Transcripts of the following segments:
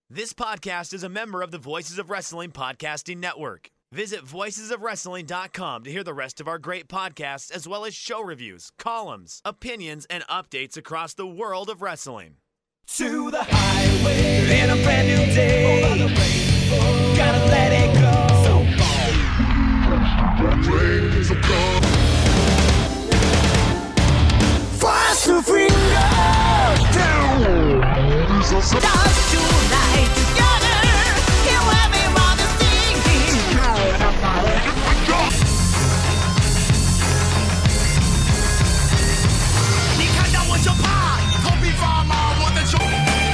This podcast is a member of the Voices of Wrestling Podcasting Network. Visit voicesofwrestling.com to hear the rest of our great podcasts, as well as show reviews, columns, opinions, and updates across the world of wrestling. To the highway in a brand new day. Over the rainbow, gotta let it go. So fast to finger down. Dance tonight together. Here everyone is singing. 你看到我就怕，头皮发麻，我的手。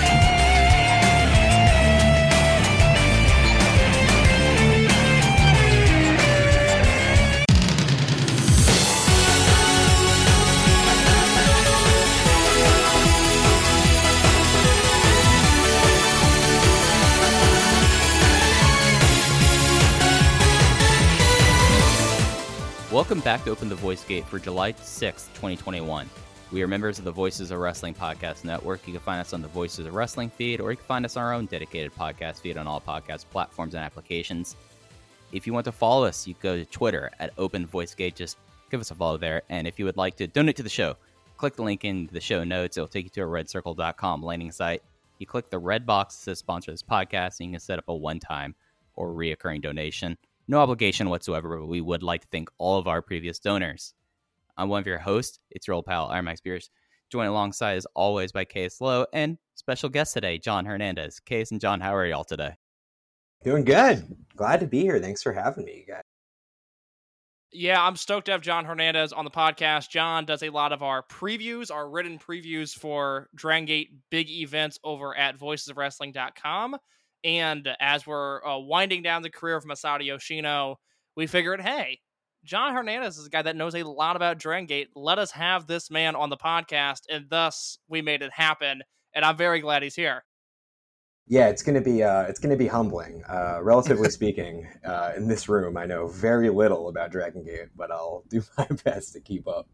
Welcome back to Open the Voice Gate for July 6th, 2021. We are members of the Voices of Wrestling Podcast Network. You can find us on the Voices of Wrestling feed, or you can find us on our own dedicated podcast feed on all podcast platforms and applications. If you want to follow us, you go to Twitter at Open Voice Gate. Just give us a follow there. And if you would like to donate to the show, click the link in the show notes. It'll take you to a redcircle.com landing site. You click the red box that says sponsor this podcast, and you can set up a one-time or reoccurring donation. No obligation whatsoever, but we would like to thank all of our previous donors. I'm one of your hosts. It's your old pal, Iron Mike Spears, joined alongside, as always, by Case Lowe, and special guest today, John Hernandez. Case and John, how are y'all today? Doing good. Glad to be here. Thanks for having me, you guys. Yeah, I'm stoked to have John Hernandez on the podcast. John does a lot of our previews, our written previews for Dragon Gate big events over at voicesofwrestling.com. And as we're winding down the career of Masato Yoshino, we figured, hey, John Hernandez is a guy that knows a lot about Dragon Gate. Let us have this man on the podcast, and thus we made it happen. And I'm very glad he's here. Yeah, it's gonna be humbling. Relatively speaking, in this room, I know very little about Dragon Gate, but I'll do my best to keep up.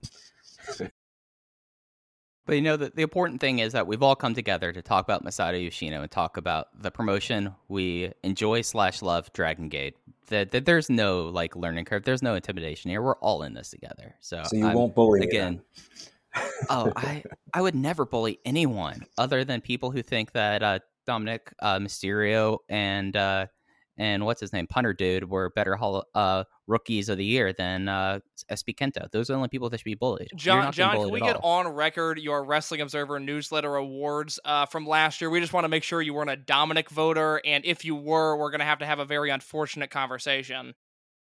But you know, the important thing is that we've all come together to talk about Masato Yoshino and talk about the promotion we enjoy / love, Dragon Gate. That there's no like learning curve, there's no intimidation here. We're all in this together. So you won't bully me again. Oh, I would never bully anyone other than people who think that Dominic Mysterio and what's his name, Punter Dude, were better rookies of the year than SB Kento. Those are the only people that should be bullied. John, can we get on record your Wrestling Observer newsletter awards from last year? We just want to make sure you weren't a Dominic voter, and if you were, we're going to have a very unfortunate conversation.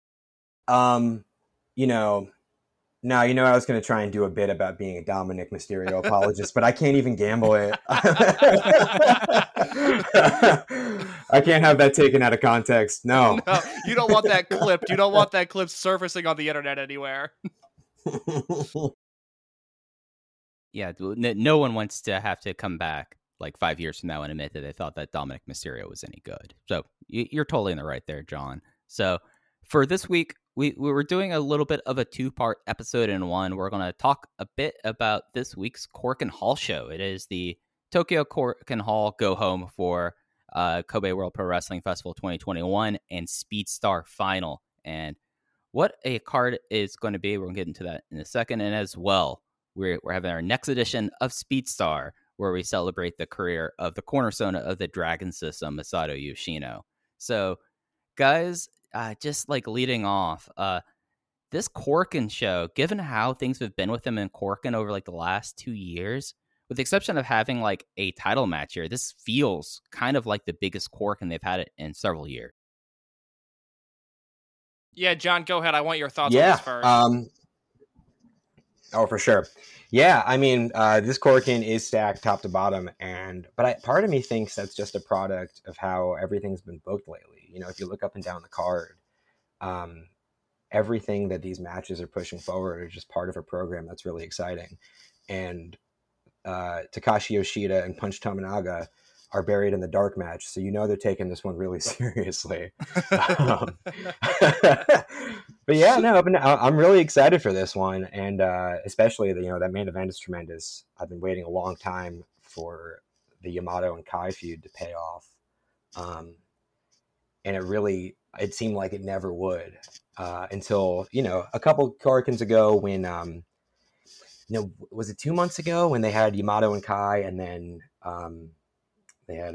I was going to try and do a bit about being a Dominic Mysterio apologist, but I can't even gamble it. I can't have that taken out of context. No, you don't want that clipped. You don't want that clip surfacing on the internet anywhere. Yeah, no one wants to have to come back like 5 years from now and admit that they thought that Dominic Mysterio was any good. So you're totally in the right there, John. So for this week, we were doing a little bit of a two-part episode in one. We're going to talk a bit about this week's Korakuen Hall show. It is the Tokyo Korakuen Hall go home for Kobe World Pro Wrestling Festival 2021 and Speed Star Final. And what a card is going to be, we're going to get into that in a second. And as well, we're having our next edition of Speed Star, where we celebrate the career of the cornerstone of the Dragon System, Masato Yoshino. So, guys, just like leading off, this Korakuen show, given how things have been with him in Korakuen over like the last 2 years, with the exception of having like a title match here, this feels kind of like the biggest Korakuen they've had it in several years. Yeah, John, go ahead. I want your thoughts on this first. For sure. Yeah, I mean, this Korakuen is stacked top to bottom, but part of me thinks that's just a product of how everything's been booked lately. You know, if you look up and down the card, everything that these matches are pushing forward are just part of a program that's really exciting. And Takashi Yoshida and Punch Tominaga are buried in the dark match, so you know they're taking this one really seriously. But yeah, no, I'm really excited for this one, and especially that main event is tremendous. I've been waiting a long time for the Yamato and Kai feud to pay off. And it seemed like it never would until, a couple Korakuens ago when, was it 2 months ago when they had Yamato and Kai, and then they had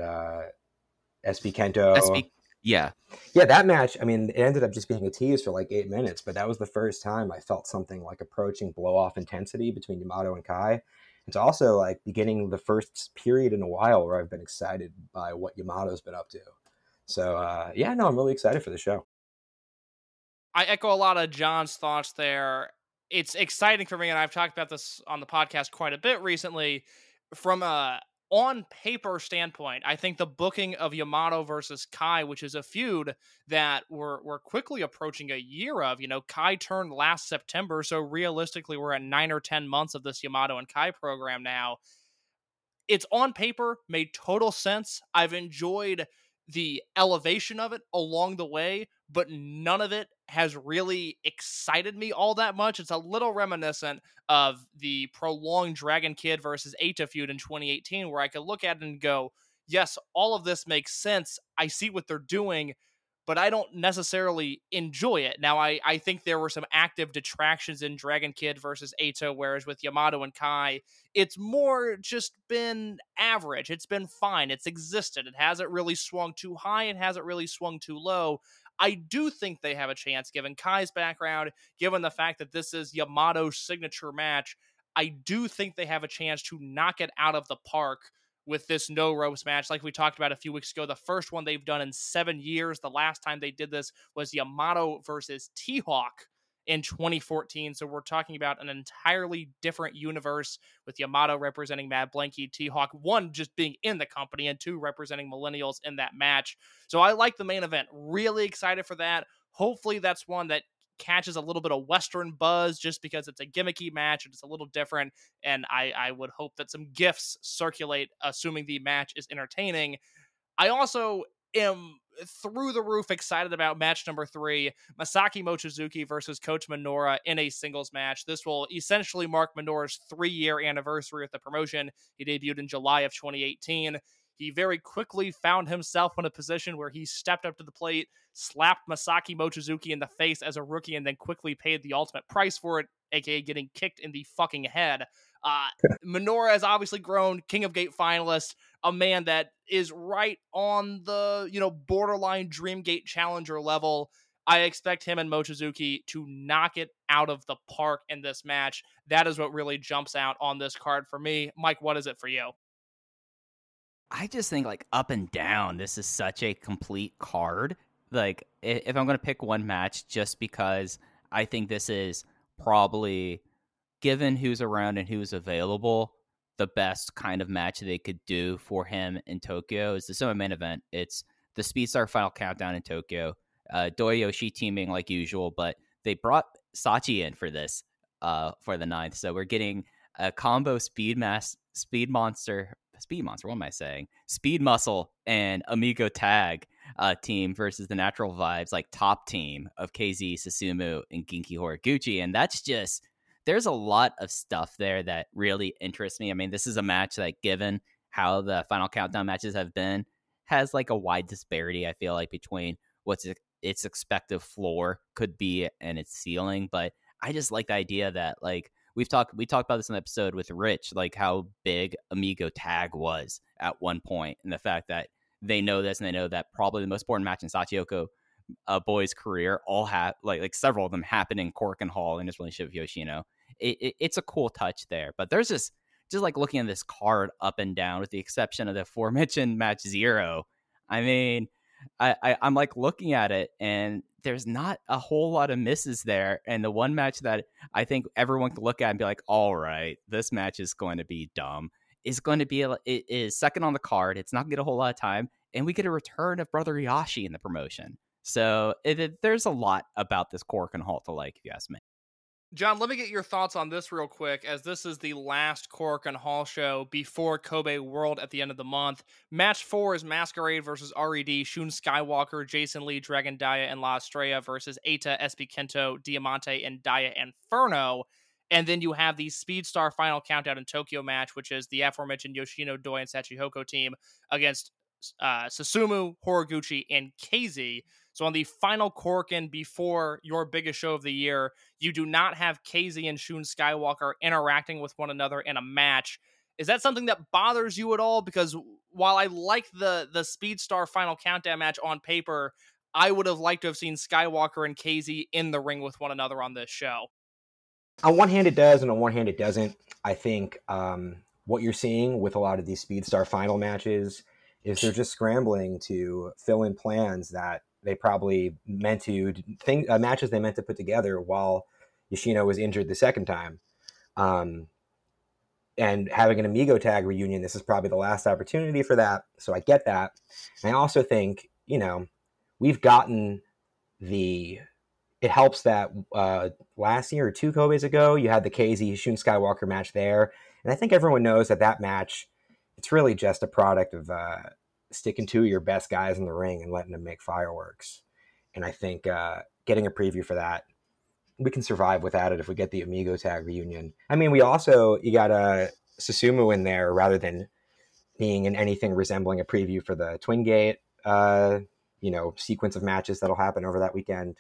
SB Kento. Yeah. Yeah, that match, I mean, it ended up just being a tease for like 8 minutes, but that was the first time I felt something like approaching blow-off intensity between Yamato and Kai. It's also like beginning the first period in a while where I've been excited by what Yamato's been up to. So, I'm really excited for the show. I echo a lot of John's thoughts there. It's exciting for me, and I've talked about this on the podcast quite a bit recently. From a on paper standpoint, I think the booking of Yamato versus Kai, which is a feud that we're quickly approaching a year of. Kai turned last September, so realistically, we're at 9 or 10 months of this Yamato and Kai program now. It's on paper, made total sense. I've enjoyed the elevation of it along the way, but none of it has really excited me all that much. It's a little reminiscent of the prolonged Dragon Kid versus Eita feud in 2018, where I could look at it and go, yes, all of this makes sense. I see what they're doing, but I don't necessarily enjoy it. Now, I think there were some active detractions in Dragon Kid versus Eita, whereas with Yamato and Kai, it's more just been average. It's been fine. It's existed. It hasn't really swung too high. It hasn't really swung too low. I do think they have a chance, given Kai's background, given the fact that this is Yamato's signature match. I do think they have a chance to knock it out of the park with this no ropes match. Like we talked about a few weeks ago, the first one they've done in 7 years. The last time they did this was Yamato versus T-Hawk in 2014. So we're talking about an entirely different universe, with Yamato representing Mad Blankey, T-Hawk, 1, just being in the company, and 2, representing millennials in that match. So I like the main event. Really excited for that. Hopefully that's one that catches a little bit of Western buzz, just because it's a gimmicky match and it's a little different. And I would hope that some gifs circulate, assuming the match is entertaining. I also am through the roof excited about match number 3, Masaki Mochizuki versus Coach Minoura in a singles match. This will essentially mark Minoura's 3-year anniversary of the promotion. He debuted in July of 2018. He very quickly found himself in a position where he stepped up to the plate, slapped Masaki Mochizuki in the face as a rookie, and then quickly paid the ultimate price for it, aka getting kicked in the fucking head. Minoura has obviously grown, King of Gate finalist, a man that is right on the, borderline Dreamgate challenger level. I expect him and Mochizuki to knock it out of the park in this match. That is what really jumps out on this card for me. Mike, what is it for you? I just think, like, up and down, this is such a complete card. Like, if I'm going to pick one match, just because I think this is probably, given who's around and who's available, the best kind of match they could do for him in Tokyo is the summer main event. It's the Speedstar Final Countdown in Tokyo. Doyoshi teaming like usual, but they brought Sachi in for this for the 9th. So we're getting a combo Speed Monster, what am I saying? Speed Muscle and Amigo Tag team versus the Natural Vibes, like, top team of KZ, Susumu, and Genki Horiguchi. And that's just, there's a lot of stuff there that really interests me. I mean, this is a match that, given how the Final Countdown matches have been, has like a wide disparity, I feel like, between what's its expected floor could be and its ceiling. But I just like the idea that, like, we talked about this in the episode with Rich, like how big Amigo Tag was at one point, and the fact that they know this, and they know that probably the most important match in Sachiyoko Boy's career all have like several of them happen in Korakuen Hall in his relationship with Yoshino. It's a cool touch there. But there's just like looking at this card up and down, with the exception of the aforementioned match 0. I mean, I'm like looking at it, and there's not a whole lot of misses there. And the one match that I think everyone can look at and be like, all right, this match is going to be dumb, is going to be, it is second on the card. It's not going to get a whole lot of time. And we get a return of Brother Yashi in the promotion. So there's a lot about this Korakuen Hall to like, if you ask me. John, let me get your thoughts on this real quick, as this is the last Korakuen Hall show before Kobe World at the end of the month. Match 4 is Masquerade versus RED, Shun Skywalker, Jason Lee, Dragon Dia, and La Estrella versus Eita, SB Kento, Diamante, and Dia Inferno. And then you have the Speedstar Final Countdown in Tokyo match, which is the aforementioned Yoshino, Doi, and Sachihoko team against Susumu, Horiguchi, and KZ. So on the final Korakuen before your biggest show of the year, you do not have KZ and Shun Skywalker interacting with one another in a match. Is that something that bothers you at all? Because while I like the Speedstar Final Countdown match on paper, I would have liked to have seen Skywalker and KZ in the ring with one another on this show. On one hand, it does, and on one hand, it doesn't. I think what you're seeing with a lot of these Speedstar Final matches is they're just scrambling to fill in plans that they probably meant to matches they meant to put together while Yoshino was injured the second time. And having an Amigo tag reunion, this is probably the last opportunity for that. So I get that. And I also think, we've gotten it helps that last year or 2 Kobes ago, you had the KZ Shun Skywalker match there. And I think everyone knows that match, it's really just a product of sticking to your best guys in the ring and letting them make fireworks. And I think getting a preview for that, we can survive without it if we get the Amigo tag reunion. I mean, you got Susumu in there rather than being in anything resembling a preview for the Twin Gate, sequence of matches that'll happen over that weekend.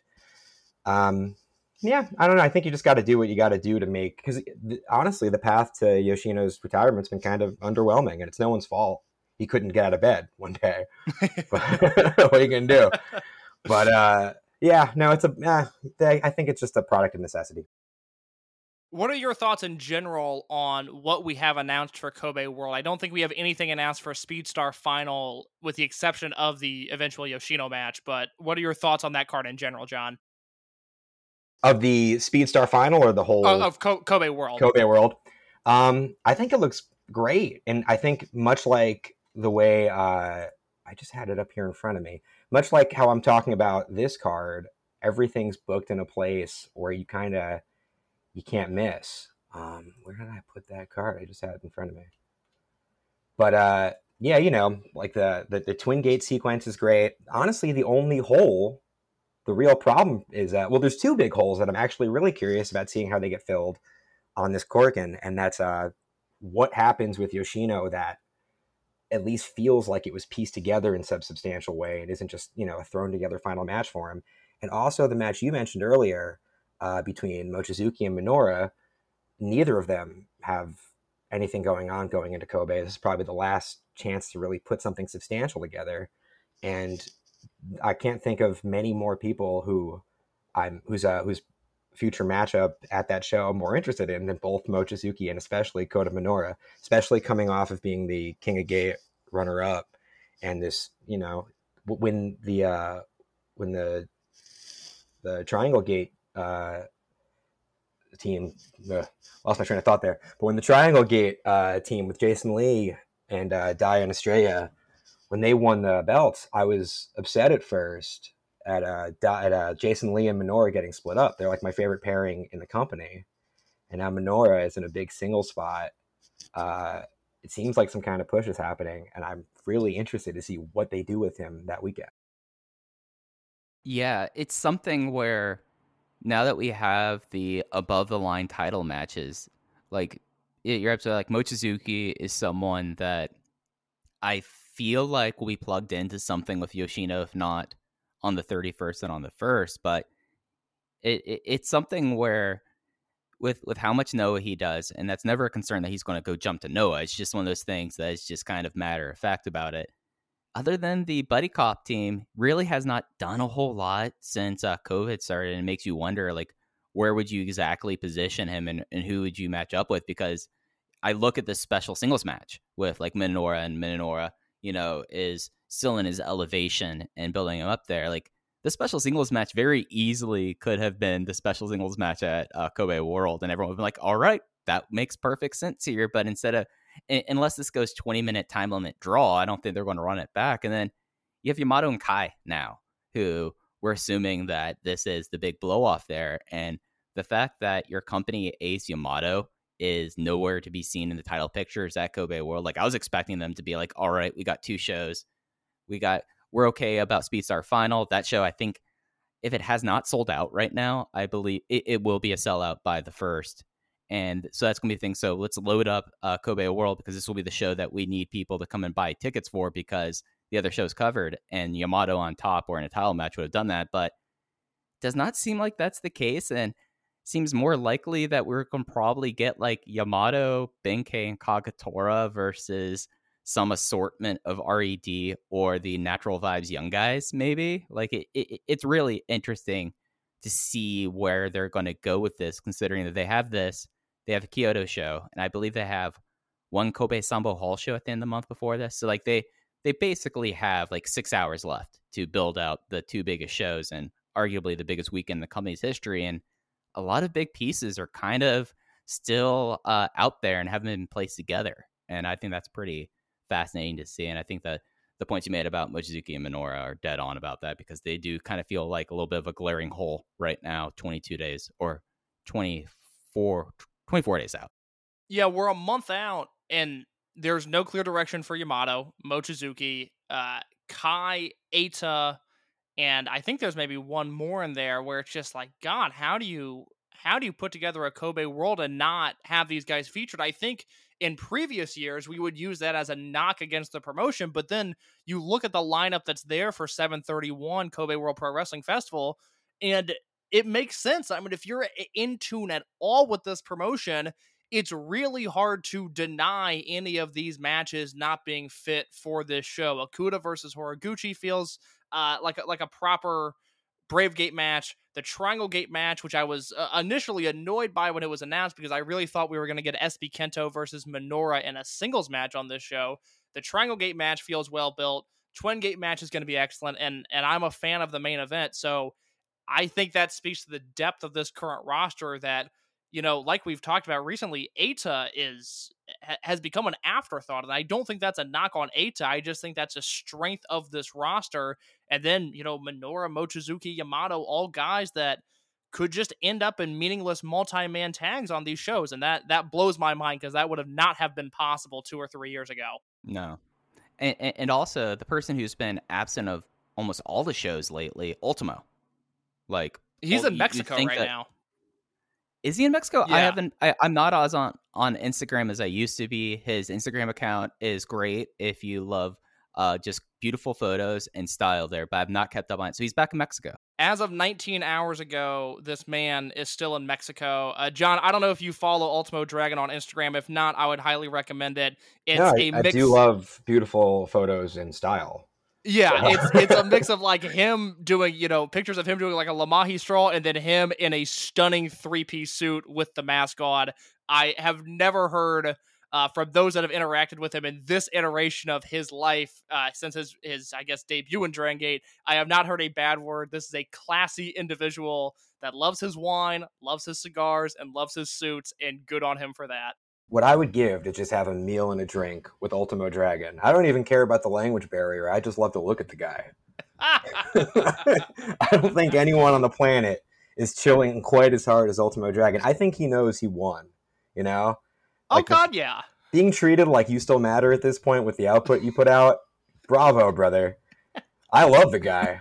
Yeah, I don't know. I think you just got to do what you got to do to make, because honestly, the path to Yoshino's retirement's been kind of underwhelming, and it's no one's fault. He couldn't get out of bed one day. What are you going to do? But, yeah, no, I think it's just a product of necessity. What are your thoughts in general on what we have announced for Kobe World? I don't think we have anything announced for Speedstar Final with the exception of the eventual Yoshino match, but what are your thoughts on that card in general, John? Of the Speedstar Final or the whole? Of Kobe World. Kobe World. I think it looks great. And I think much like the way I just had it up here in front of me, much like how I'm talking about this card, everything's booked in a place where you can't miss. Where did I put that card? I just had it in front of me. But yeah, like the Twin Gate sequence is great. Honestly, the only hole, the real problem is that, well, there's 2 big holes that I'm actually really curious about seeing how they get filled on this Korakuen, and that's what happens with Yoshino that at least feels like it was pieced together in some substantial way and isn't just, a thrown together final match for him. And also the match you mentioned earlier between Mochizuki and Minoura, neither of them have anything going into Kobe. This is probably the last chance to really put something substantial together. And I can't think of many more people whose future matchup at that show I'm more interested in than both Mochizuki and especially Kota Minoura, especially coming off of being the King of Gate runner-up. And this, when the Triangle Gate team, lost my train of thought there, but when the Triangle Gate team with Jason Lee and Dai and Estrella, when they won the belts, I was upset at first at Jason Lee and Minoura getting split up. They're like my favorite pairing in the company. And now Minoura is in a big single spot. It seems like some kind of push is happening, and I'm really interested to see what they do with him that weekend. Yeah, it's something where now that we have the above-the-line title matches, like, you're absolutely like, Mochizuki is someone that I feel like will be plugged into something with Yoshino, if not on the 31st and on the 1st, but it's something where with how much Noah he does, and that's never a concern that he's going to go jump to Noah. It's just one of those things that is just kind of matter of fact about it. Other than the Buddy Cop team, really has not done a whole lot since COVID started, and it makes you wonder, like, where would you exactly position him and who would you match up with? Because I look at this special singles match with like Minoura, and Minoura, is still in his elevation and building him up there. Like, the special singles match very easily could have been the special singles match at Kobe World, and everyone would be like, all right, that makes perfect sense here. But instead of, unless this goes 20-minute time limit draw, I don't think they're going to run it back. And then you have Yamato and Kai now, who we're assuming that this is the big blow off there. And the fact that your company Ace Yamato is nowhere to be seen in the title pictures at Kobe World. Like, I was expecting them to be like, all right, we got 2 shows. We're okay about Speedstar Final. That show, I think, if it has not sold out right now, I believe it will be a sellout by the 1st. And so that's going to be the thing. So let's load up Kobe World, because this will be the show that we need people to come and buy tickets for, because the other shows covered, and Yamato on top or in a title match would have done that, but does not seem like that's the case, and seems more likely that we're going to probably get like Yamato, Benkei, and Kagetora versus some assortment of RED or the Natural Vibes Young Guys, maybe. Like it's really interesting to see where they're going to go with this, considering that they have a Kyoto show, and I believe they have one Kobe Sambo Hall show at the end of the month before this. So like they basically have like 6 hours left to build out the two biggest shows and arguably the biggest weekend in the company's history. And a lot of big pieces are kind of still out there and haven't been placed together. And I think that's pretty fascinating to see. And I think that the points you made about Mochizuki and Minoura are dead on about that, because they do kind of feel like a little bit of a glaring hole right now, 22 days or 24 days out. Yeah, we're a month out, and there's no clear direction for Yamato, Mochizuki, Kai, Eita, and I think there's maybe one more in there where it's just like, God, how do you put together a Kobe World and not have these guys featured? I think in previous years we would use that as a knock against the promotion, but then you look at the lineup that's there for 7/31 Kobe World Pro Wrestling Festival, and it makes sense. I mean, if you're in tune at all with this promotion, it's really hard to deny any of these matches not being fit for this show. Okuda versus Horiguchi feels like a proper Brave Gate match. The Triangle Gate match, which I was initially annoyed by when it was announced, because I really thought we were going to get SB Kento versus Minoura in a singles match on this show. The Triangle Gate match feels well built. Twin Gate match is going to be excellent, and I'm a fan of the main event. So I think that speaks to the depth of this current roster that, you know, like we've talked about recently, Eita has become an afterthought, and I don't think that's a knock on Eita. I just think that's a strength of this roster. And then, you know, Minoura, Mochizuki, Yamato, all guys that could just end up in meaningless multi-man tags on these shows, and that blows my mind, because that would have not have been possible 2 or 3 years ago. No, and also the person who's been absent of almost all the shows lately, Ultimo. Like, he's in Mexico right now. Is he in Mexico? Yeah. I'm not as on Instagram as I used to be. His Instagram account is great if you love just beautiful photos and style there, but I've not kept up on it. So he's back in Mexico. As of 19 hours ago, this man is still in Mexico. John, I don't know if you follow Ultimo Dragon on Instagram. If not, I would highly recommend it. I do love beautiful photos and style. Yeah, it's a mix of like him doing, you know, pictures of him doing like a Lamahi stroll, and then him in a stunning 3-piece suit with the mask on. I have never heard from those that have interacted with him in this iteration of his life since his I guess debut in Dragon Gate. I have not heard a bad word. This is a classy individual that loves his wine, loves his cigars, and loves his suits, and good on him for that. What I would give to just have a meal and a drink with Ultimo Dragon. I don't even care about the language barrier. I just love to look at the guy. I don't think anyone on the planet is chilling quite as hard as Ultimo Dragon. I think he knows he won, you know? Like, oh, God, yeah. Being treated like you still matter at this point with the output you put out, bravo, brother. I love the guy.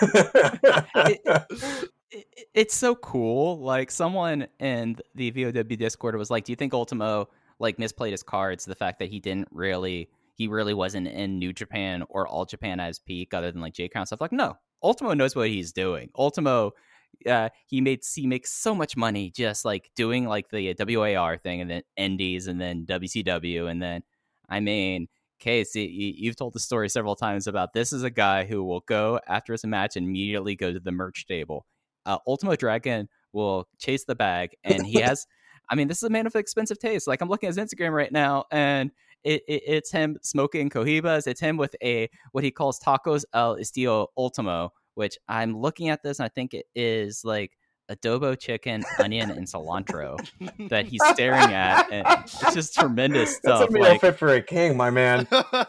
It's so cool. Like, someone in the VOW Discord was like, do you think Ultimo like misplayed his cards? The fact that he really wasn't in New Japan or All Japan as peak other than like J-Crown stuff. Like, no, Ultimo knows what he's doing. Ultimo, he makes so much money just like doing like the WAR thing, and then Indies, and then WCW, and then, I mean, Case, you've told the story several times about this is a guy who will go after his match and immediately go to the merch table. Ultimo Dragon will chase the bag, and he has, I mean, this is a man of expensive taste. Like, I'm looking at his Instagram right now, and it's him smoking Cohibas. It's him with what he calls tacos al estilo Ultimo, which I'm looking at this, and I think it is like adobo chicken, onion, and cilantro that he's staring at, and it's just tremendous stuff. That's a meal fit for a king, my man.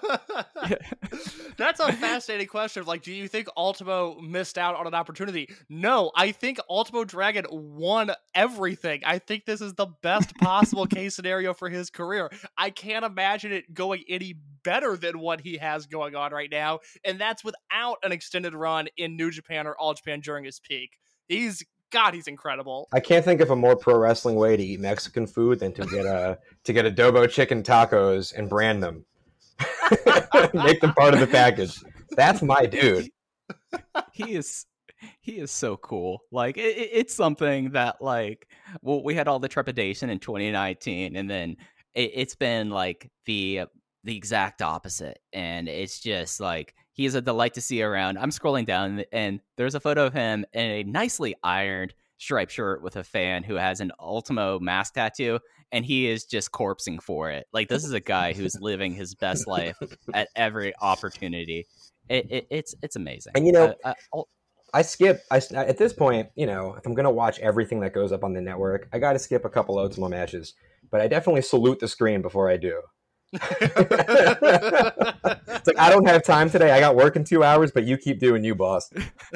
That's a fascinating question. Like, do you think Ultimo missed out on an opportunity? No, I think Ultimo Dragon won everything. I think this is the best possible case scenario for his career. I can't imagine it going any better than what he has going on right now, and that's without an extended run in New Japan or All Japan during his peak. He's incredible. I can't think of a more pro wrestling way to eat Mexican food than to get adobo chicken tacos and brand them. Make them part of the package. That's my dude. He is so cool. Like it's something that like, well, we had all the trepidation in 2019, and then it's been like the exact opposite, and it's just like he is a delight to see around. I'm scrolling down, and there's a photo of him in a nicely ironed striped shirt with a fan who has an Ultimo mask tattoo, and he is just corpsing for it. Like, this is a guy who's living his best life at every opportunity. It's amazing. And, you know, at this point, you know, if I'm going to watch everything that goes up on the network, I got to skip a couple Ultimo matches, but I definitely salute the screen before I do. It's like, I don't have time today. I got work in 2 hours, but you keep doing you, boss.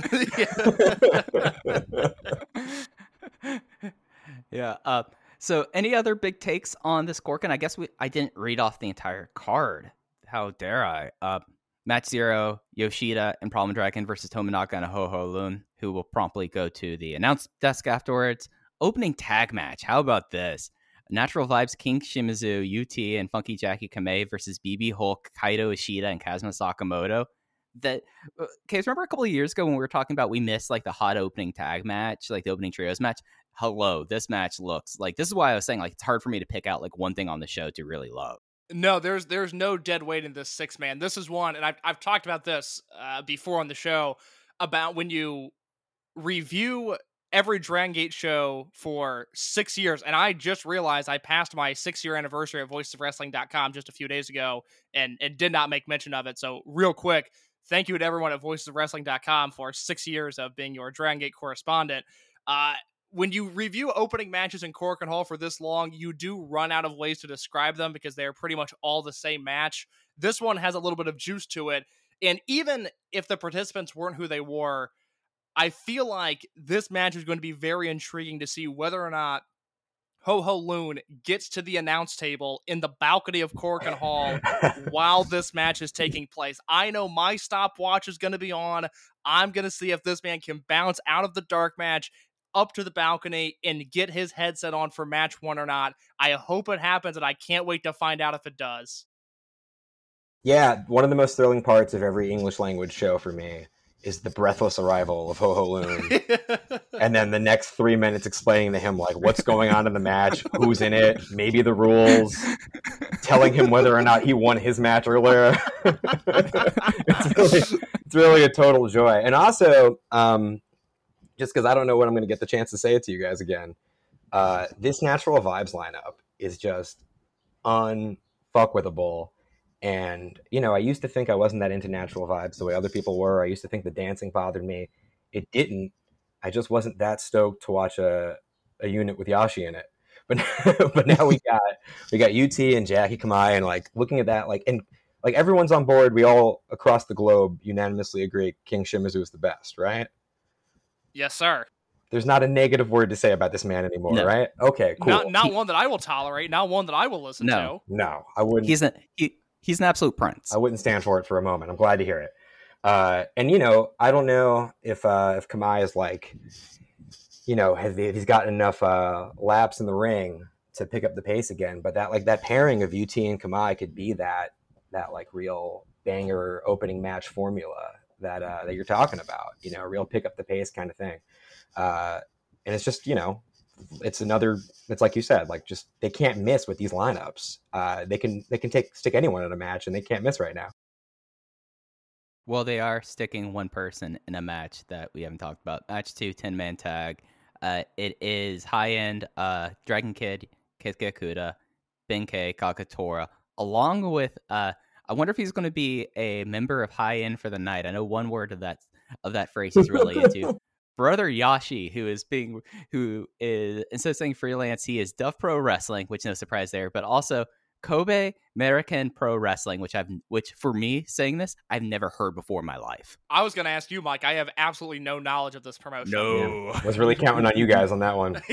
Yeah. So any other big takes on this Korakuen? I guess I didn't read off the entire card. How dare I? Match 0, Yoshida and Problem Dragon versus Tominaga and Ho Ho Lun, who will promptly go to the announce desk afterwards. Opening tag match. How about this? Natural Vibes, King Shimizu, UT, and Funky Jackie Kamei versus BB Hulk, Kaito Ishida, and Kazuma Sakamoto. Okay, remember a couple of years ago when we were talking about we missed like the hot opening tag match, like the opening trios match? Hello, this match looks like, this is why I was saying like it's hard for me to pick out like one thing on the show to really love. No, there's no dead weight in this 6-man. This is one, and I've talked about this before on the show, about when you review every Dragon Gate show for 6 years, and I just realized I passed my 6-year anniversary at voicesofwrestling.com just a few days ago and did not make mention of it. So real quick, thank you to everyone at voicesofwrestling.com for 6 years of being your Dragon Gate correspondent. When you review opening matches in Korakuen Hall for this long, you do run out of ways to describe them because they're pretty much all the same match. This one has a little bit of juice to it, and even if the participants weren't who they were, I feel like this match is going to be very intriguing to see whether or not Ho Ho Lun gets to the announce table in the balcony of Korakuen Hall while this match is taking place. I know my stopwatch is going to be on. I'm going to see if this man can bounce out of the dark match up to the balcony and get his headset on for match 1 or not. I hope it happens, and I can't wait to find out if it does. Yeah, one of the most thrilling parts of every English language show for me is the breathless arrival of Ho Ho Lun. And then the next 3 minutes explaining to him, like, what's going on in the match, who's in it, maybe the rules, telling him whether or not he won his match earlier. It's really a total joy. And also, just because I don't know when I'm going to get the chance to say it to you guys again, this Natural Vibes lineup is just unfuckwithable. And, you know, I used to think I wasn't that into Natural Vibes the way other people were. I used to think the dancing bothered me. It didn't. I just wasn't that stoked to watch a unit with Yashi in it. But now we got UT and Jackie Kamei, and like looking at that, like, and like everyone's on board. We all across the globe unanimously agree King Shimizu is the best, right? Yes, sir. There's not a negative word to say about this man anymore, No. Right? Okay, cool. Not one that I will tolerate. Not one that I will listen to. No, I wouldn't. He's an absolute prince. I wouldn't stand for it for a moment. I'm glad to hear it. And you know, I don't know if Kamei is like, you know, he's gotten enough laps in the ring to pick up the pace again. But that pairing of UT and Kamei could be that like real banger opening match formula that you're talking about. You know, real pick up the pace kind of thing. And it's just, you know, it's like you said, like, just they can't miss with these lineups. They can stick anyone in a match, and they can't miss right now. Well, they are sticking one person in a match that we haven't talked about. Match 2, 10-man tag. It is high-end Dragon Kid, Keisuke Okuda, Benkei, Kagetora, along with I wonder if he's going to be a member of High End for the night. I know one word of that phrase he's really into. Brother Yashi, who is instead of saying freelance, he is Duff Pro Wrestling, which no surprise there, but also Kobe American Pro Wrestling, which for me saying this, I've never heard before in my life. I was going to ask you, Mike. I have absolutely no knowledge of this promotion. No, I was really counting on you guys on that one.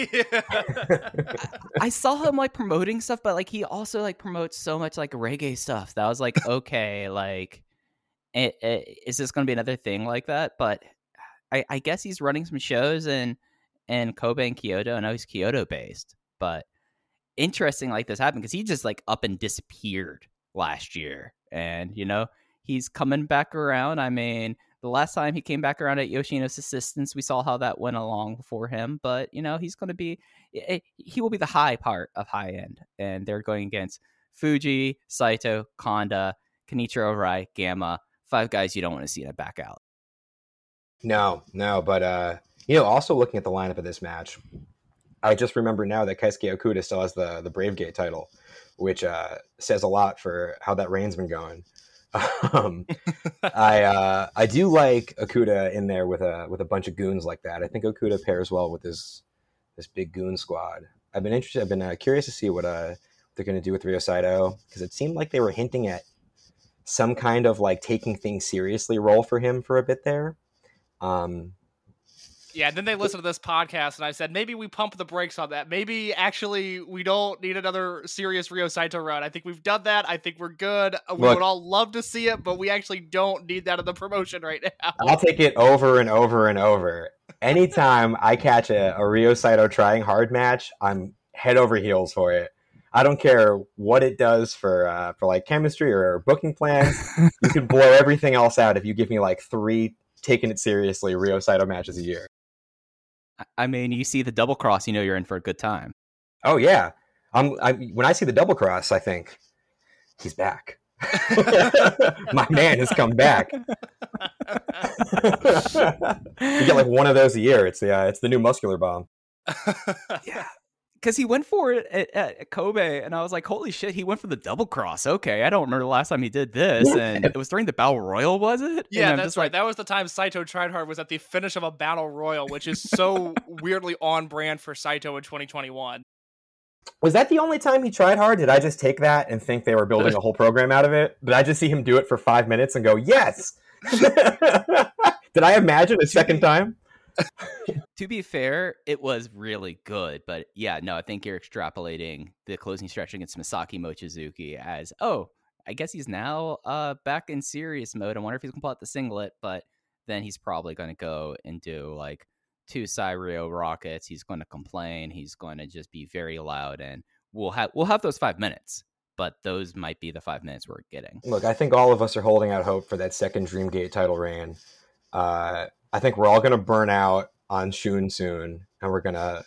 I saw him like promoting stuff, but like he also like promotes so much like reggae stuff that I was like, okay, like, is this going to be another thing like that? But I guess he's running some shows in Kobe and Kyoto. I know he's Kyoto based, but interesting like this happened because he just like up and disappeared last year. And, he's coming back around. I mean, the last time he came back around at Yoshino's assistance, we saw how that went along for him. But, he's going to be, he will be the high part of high end. And they're going against Fuji, Saito, Kanda, Kenichiro Arai, Gamma, 5 guys you don't want to see in a back out. No, but also looking at the lineup of this match, I just remember now that Keisuke Okuda still has the Brave Gate title, which says a lot for how that reign's been going. I do like Okuda in there with a bunch of goons like that. I think Okuda pairs well with this big goon squad. I've been curious to see what they're going to do with Ryo Saito, because it seemed like they were hinting at some kind of like taking things seriously role for him for a bit there. Yeah, then they listened to this podcast, and I said, maybe we pump the brakes on that. Maybe, actually, we don't need another serious Ryo Saito run. I think we've done that. I think we're good. We would all love to see it, but we actually don't need that in the promotion right now. I'll take it over and over and over. Anytime I catch a Ryo Saito trying hard match, I'm head over heels for it. I don't care what it does for like chemistry or booking plans. You can blow everything else out if you give me like 3 taking it seriously Ryo Saito matches a year. I mean, you see the double cross, you're in for a good time. Oh yeah, when I see the double cross, I think he's back. My man has come back. You get like one of those a year. It's the new muscular bomb. Yeah, because he went for it at Kobe, and I was like, holy shit, he went for the double cross. Okay, I don't remember the last time he did this, and it was during the Battle Royal, was it? Yeah, that's right. That was the time Saito tried hard, was at the finish of a Battle Royal, which is so weirdly on brand for Saito in 2021. Was that the only time he tried hard? Did I just take that and think they were building a whole program out of it? Did I just see him do it for 5 minutes and go, yes? Did I imagine a second time? To be fair, it was really good, but yeah, no, I think you're extrapolating the closing stretch against Masaki Mochizuki as, I guess he's now back in serious mode. I wonder if he's going to pull out the singlet, but then he's probably going to go and do like 2 Cyrio rockets. He's going to complain. He's going to just be very loud, and we'll have those 5 minutes, but those might be the 5 minutes we're getting. Look, I think all of us are holding out hope for that second Dreamgate title reign. I think we're all going to burn out on Shun soon, and we're all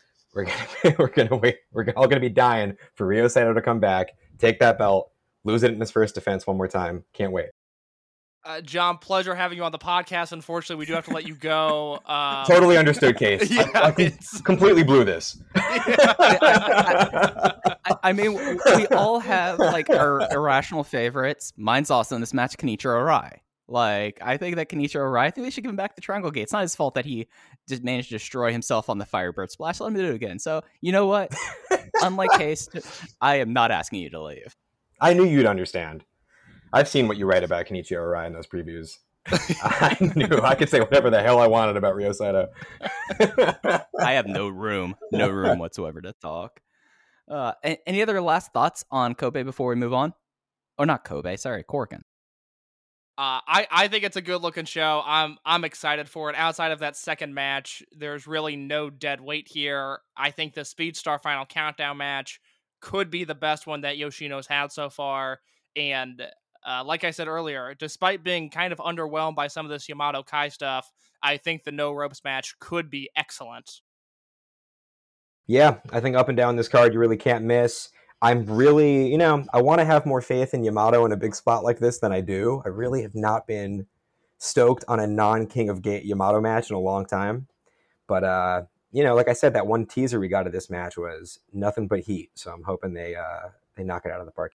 going to be dying for Ryo Saito to come back, take that belt, lose it in his first defense one more time. Can't wait. John, pleasure having you on the podcast. Unfortunately, we do have to let you go. Totally understood, Case. Yeah, I completely blew this. I mean, we all have like our irrational favorites. Mine's also in this match, Kenichiro Arai. Like, I think that Kenichiro Arai, I think they should give him back the Triangle Gate. It's not his fault that he just managed to destroy himself on the Firebird Splash. Let him do it again. So, you know what? Unlike Case, I am not asking you to leave. I knew you'd understand. I've seen what you write about Kenichiro Arai in those previews. I knew I could say whatever the hell I wanted about Ryo Saito. I have no room whatsoever to talk. Any other last thoughts on Kobe before we move on? Or not Kobe, sorry, Korakuen. I think it's a good looking show. I'm excited for it. Outside of that second match, there's really no dead weight here. I think the Speedstar Final Countdown match could be the best one that Yoshino's had so far. And like I said earlier, despite being kind of underwhelmed by some of this Yamato Kai stuff, I think the no ropes match could be excellent. Yeah, I think up and down this card, you really can't miss. I'm really, I want to have more faith in Yamato in a big spot like this than I do. I really have not been stoked on a non-King of Gate Yamato match in a long time. But, like I said, that one teaser we got of this match was nothing but heat. So I'm hoping they knock it out of the park.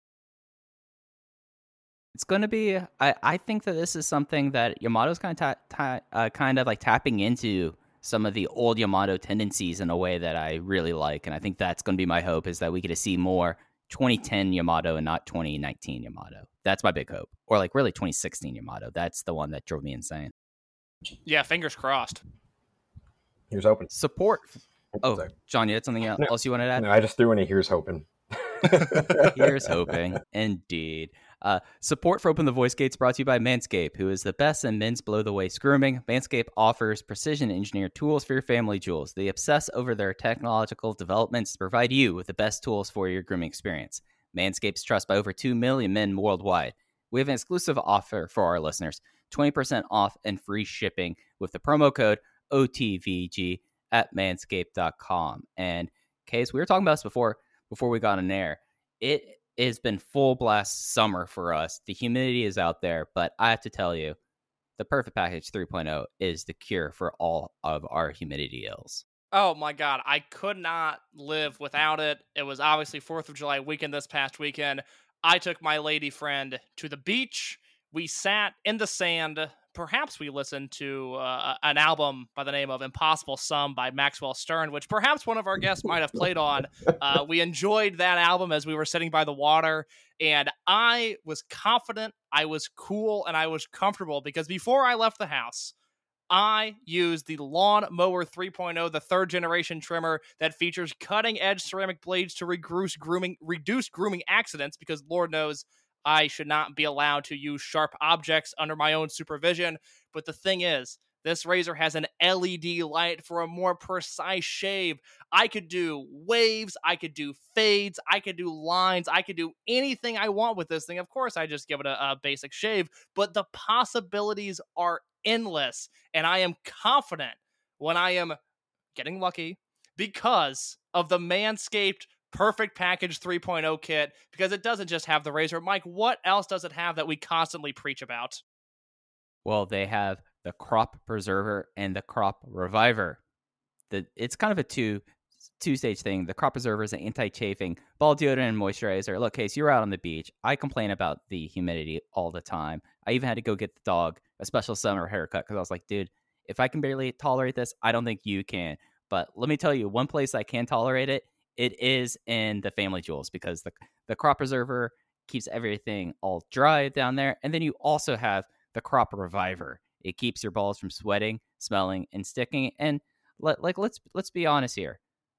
It's going to be, I think that this is something that Yamato's kind of like tapping into some of the old Yamato tendencies in a way that I really like. And I think that's going to be my hope, is that we get to see more 2010 Yamato and not 2019 Yamato. That's my big hope. Or like really 2016 Yamato. That's the one that drove me insane. Yeah, fingers crossed. Here's hoping. Support. Oh, Sorry. John, you had something else you wanted to add? No, I just threw in a here's hoping. Here's hoping. Indeed. Support for Open the Voice Gates brought to you by Manscaped, who is the best in men's below-the-waist grooming. Manscaped offers precision-engineered tools for your family jewels. They obsess over their technological developments to provide you with the best tools for your grooming experience. Manscaped's trust by over 2 million men worldwide. We have an exclusive offer for our listeners, 20% off and free shipping with the promo code OTVG at manscaped.com. And Case, we were talking about this before we got on air. It has been full blast summer for us. The humidity is out there, but I have to tell you, the Perfect Package 3.0 is the cure for all of our humidity ills. Oh my God, I could not live without it. It was obviously 4th of July weekend this past weekend. I took my lady friend to the beach. We sat in the sand. Perhaps we listened to an album by the name of Impossible Sum by Maxwell Stern, which perhaps one of our guests might have played on. We enjoyed that album as we were sitting by the water, and I was confident, I was cool, and I was comfortable because before I left the house, I used the Lawn Mower 3.0, the 3rd generation trimmer that features cutting-edge ceramic blades to reduce grooming accidents, because Lord knows I should not be allowed to use sharp objects under my own supervision. But the thing is, this razor has an LED light for a more precise shave. I could do waves, I could do fades, I could do lines, I could do anything I want with this thing. Of course, I just give it a basic shave, but the possibilities are endless. And I am confident when I am getting lucky because of the Manscaped Perfect Package 3.0 kit, because it doesn't just have the razor. Mike, what else does it have that we constantly preach about? Well, they have the Crop Preserver and the Crop Reviver. It's kind of a two-stage thing. The Crop Preserver is an anti-chafing ball deodorant and moisturizer. Look, Case, you're out on the beach. I complain about the humidity all the time. I even had to go get the dog a special summer haircut because I was like, dude, if I can barely tolerate this, I don't think you can. But let me tell you, one place I can tolerate it, it is in the Family Jewels, because the Crop Preserver keeps everything all dry down there. And then you also have the Crop Reviver. It keeps your balls from sweating, smelling, and sticking. And let's be honest here.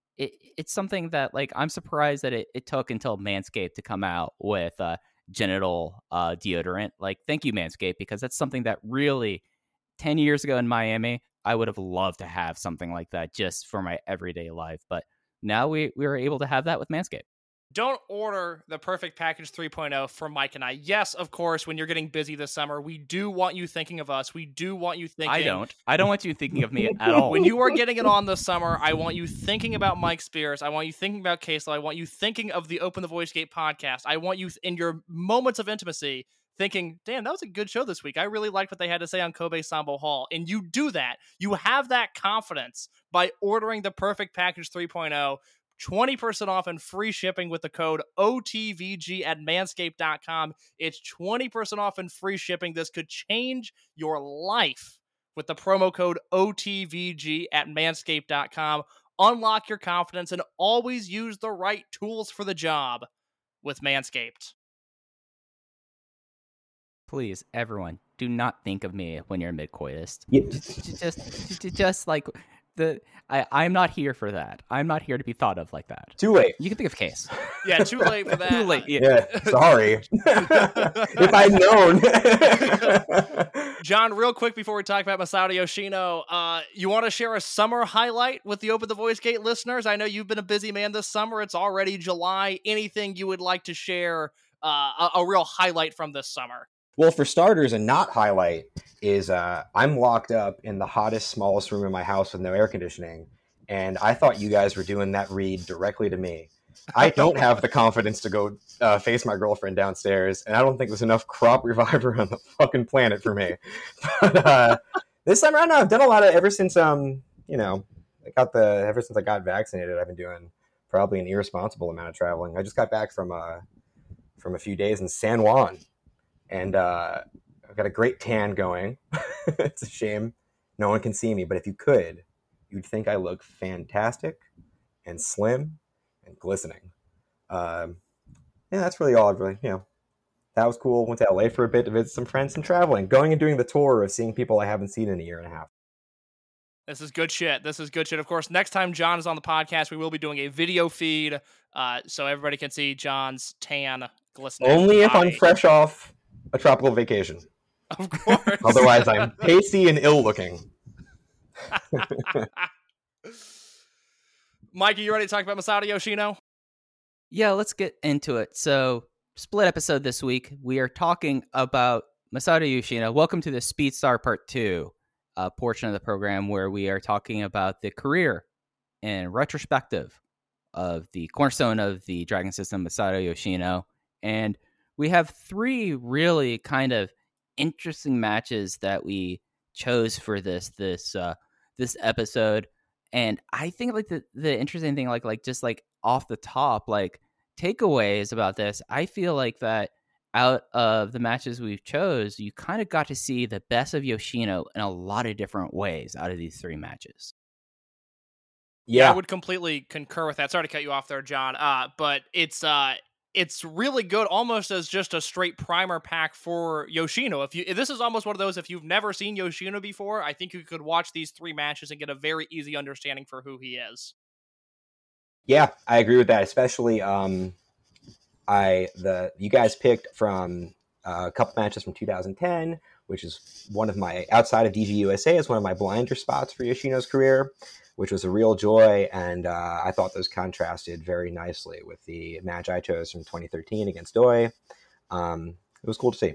It's something that, like, I'm surprised that it took until Manscaped to come out with genital deodorant. Like, thank you, Manscaped, because that's something that really 10 years ago in Miami, I would have loved to have something like that just for my everyday life. But now we were able to have that with Manscaped. Don't order the Perfect Package 3.0 for Mike and I. Yes, of course, when you're getting busy this summer, we do want you thinking of us. We do want you thinking... I don't want you thinking of me at all. When you are getting it on this summer, I want you thinking about Mike Spears. I want you thinking about Casey. I want you thinking of the Open the Voice Gate podcast. I want you, in your moments of intimacy, thinking, damn, that was a good show this week. I really liked what they had to say on Kobe Sambo Hall. And you do that. You have that confidence by ordering the Perfect Package 3.0. 20% off and free shipping with the code OTVG at manscaped.com. It's 20% off and free shipping. This could change your life with the promo code OTVG at manscaped.com. Unlock your confidence and always use the right tools for the job with Manscaped. Please, everyone, do not think of me when you're mid-coitus. Yeah. Just like... I'm not here for that. I'm not here to be thought of like that. Too late. You can think of Case. Yeah, too late for that. Too late. Yeah, sorry. If I'd known. John, real quick before we talk about Masato Yoshino, you want to share a summer highlight with the Open the Voice Gate listeners? I know you've been a busy man this summer. It's already July. Anything you would like to share, a real highlight from this summer? Well, for starters, a not highlight is I'm locked up in the hottest, smallest room in my house with no air conditioning, and I thought you guys were doing that read directly to me. I don't have the confidence to go face my girlfriend downstairs, and I don't think there's enough Crop Reviver on the fucking planet for me. But this summer, I don't know, I've done a lot of, ever since ever since I got vaccinated, I've been doing probably an irresponsible amount of traveling. I just got back from a few days in San Juan. And I've got a great tan going. It's a shame no one can see me, but if you could, you'd think I look fantastic and slim and glistening. Yeah, that's really all I've really, that was cool. Went to LA for a bit to visit some friends and traveling, going and doing the tour of seeing people I haven't seen in a year and a half. This is good shit. Of course, next time John is on the podcast, we will be doing a video feed so everybody can see John's tan, glistening Only if body. I'm fresh off a tropical vacation. Of course. Otherwise, I'm pasty and ill-looking. Mike, are you ready to talk about Masato Yoshino? Yeah, let's get into it. So, split episode this week. We are talking about Masato Yoshino. Welcome to the Speedstar Part 2 portion of the program where we are talking about the career and retrospective of the cornerstone of the Dragon System, Masato Yoshino. And we have 3 really kind of interesting matches that we chose for this episode. And I think like the interesting thing, like just like off the top, like takeaways about this, I feel like that out of the matches we've chose, you kind of got to see the best of Yoshino in a lot of different ways out of these 3 matches. Yeah, I would completely concur with that. Sorry to cut you off there, John. But it's really good, almost as just a straight primer pack for Yoshino. If this is almost one of those, if you've never seen Yoshino before, I think you could watch these 3 matches and get a very easy understanding for who he is. Yeah, I agree with that. Especially, you guys picked from a couple matches from 2010, which is one of my, outside of DGUSA, is one of my blinder spots for Yoshino's career, which was a real joy, and I thought those contrasted very nicely with the match I chose from 2013 against Doi. It was cool to see.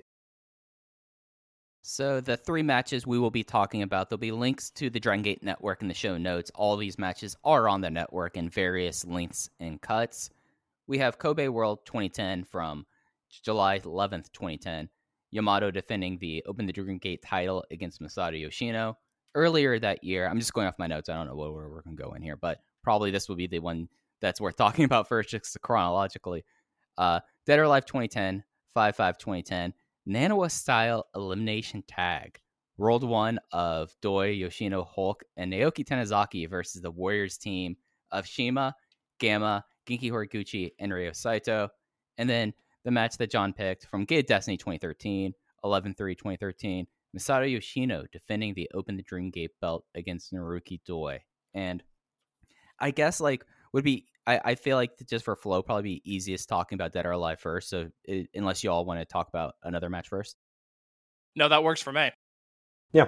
So the 3 matches we will be talking about, there'll be links to the Dragon Gate network in the show notes. All these matches are on the network in various lengths and cuts. We have Kobe World 2010 from July 11th, 2010. Yamato defending the Open the Dragon Gate title against Masato Yoshino. Earlier that year, I'm just going off my notes. I don't know where we're going to go in here, but probably this will be the one that's worth talking about first, just chronologically. Dead or Alive 2010, 5-5 2010, Nanawa style elimination tag. World 1 of Doi, Yoshino, Hulk, and Naoki Tanizaki versus the Warriors team of Shima, Gamma, Genki Horiguchi, and Ryo Saito. And then the match that John picked from Gate of Destiny 2013, 11-3 2013, Masato Yoshino defending the Open the Dream Gate belt against Naruki Doi. And I guess like would be, I feel like just for flow, probably be easiest talking about Dead or Alive first. So unless you all want to talk about another match first. No, that works for me. Yeah.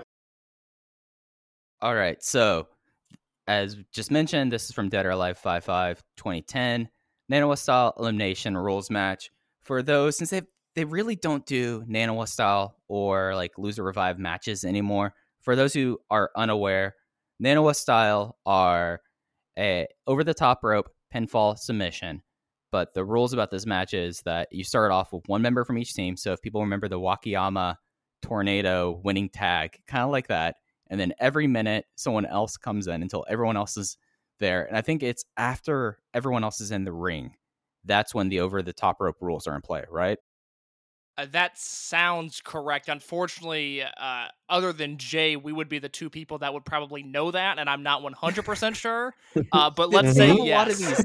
All right. So as just mentioned, this is from Dead or Alive 5-5 2010, Nanawa style elimination rules match. For those, since they really don't do Nanawa style or like loser revive matches anymore. For those who are unaware, Nanawa style are a over the top rope pinfall submission. But the rules about this match is that you start off with 1 member from each team. So if people remember the Wakayama tornado winning tag, kind of like that. And then every minute someone else comes in until everyone else is there. And I think it's after everyone else is in the ring. That's when the over the top rope rules are in play, right? That sounds correct. Unfortunately, other than Jay, we would be the 2 people that would probably know that, and I'm not 100% sure. But let's say yes.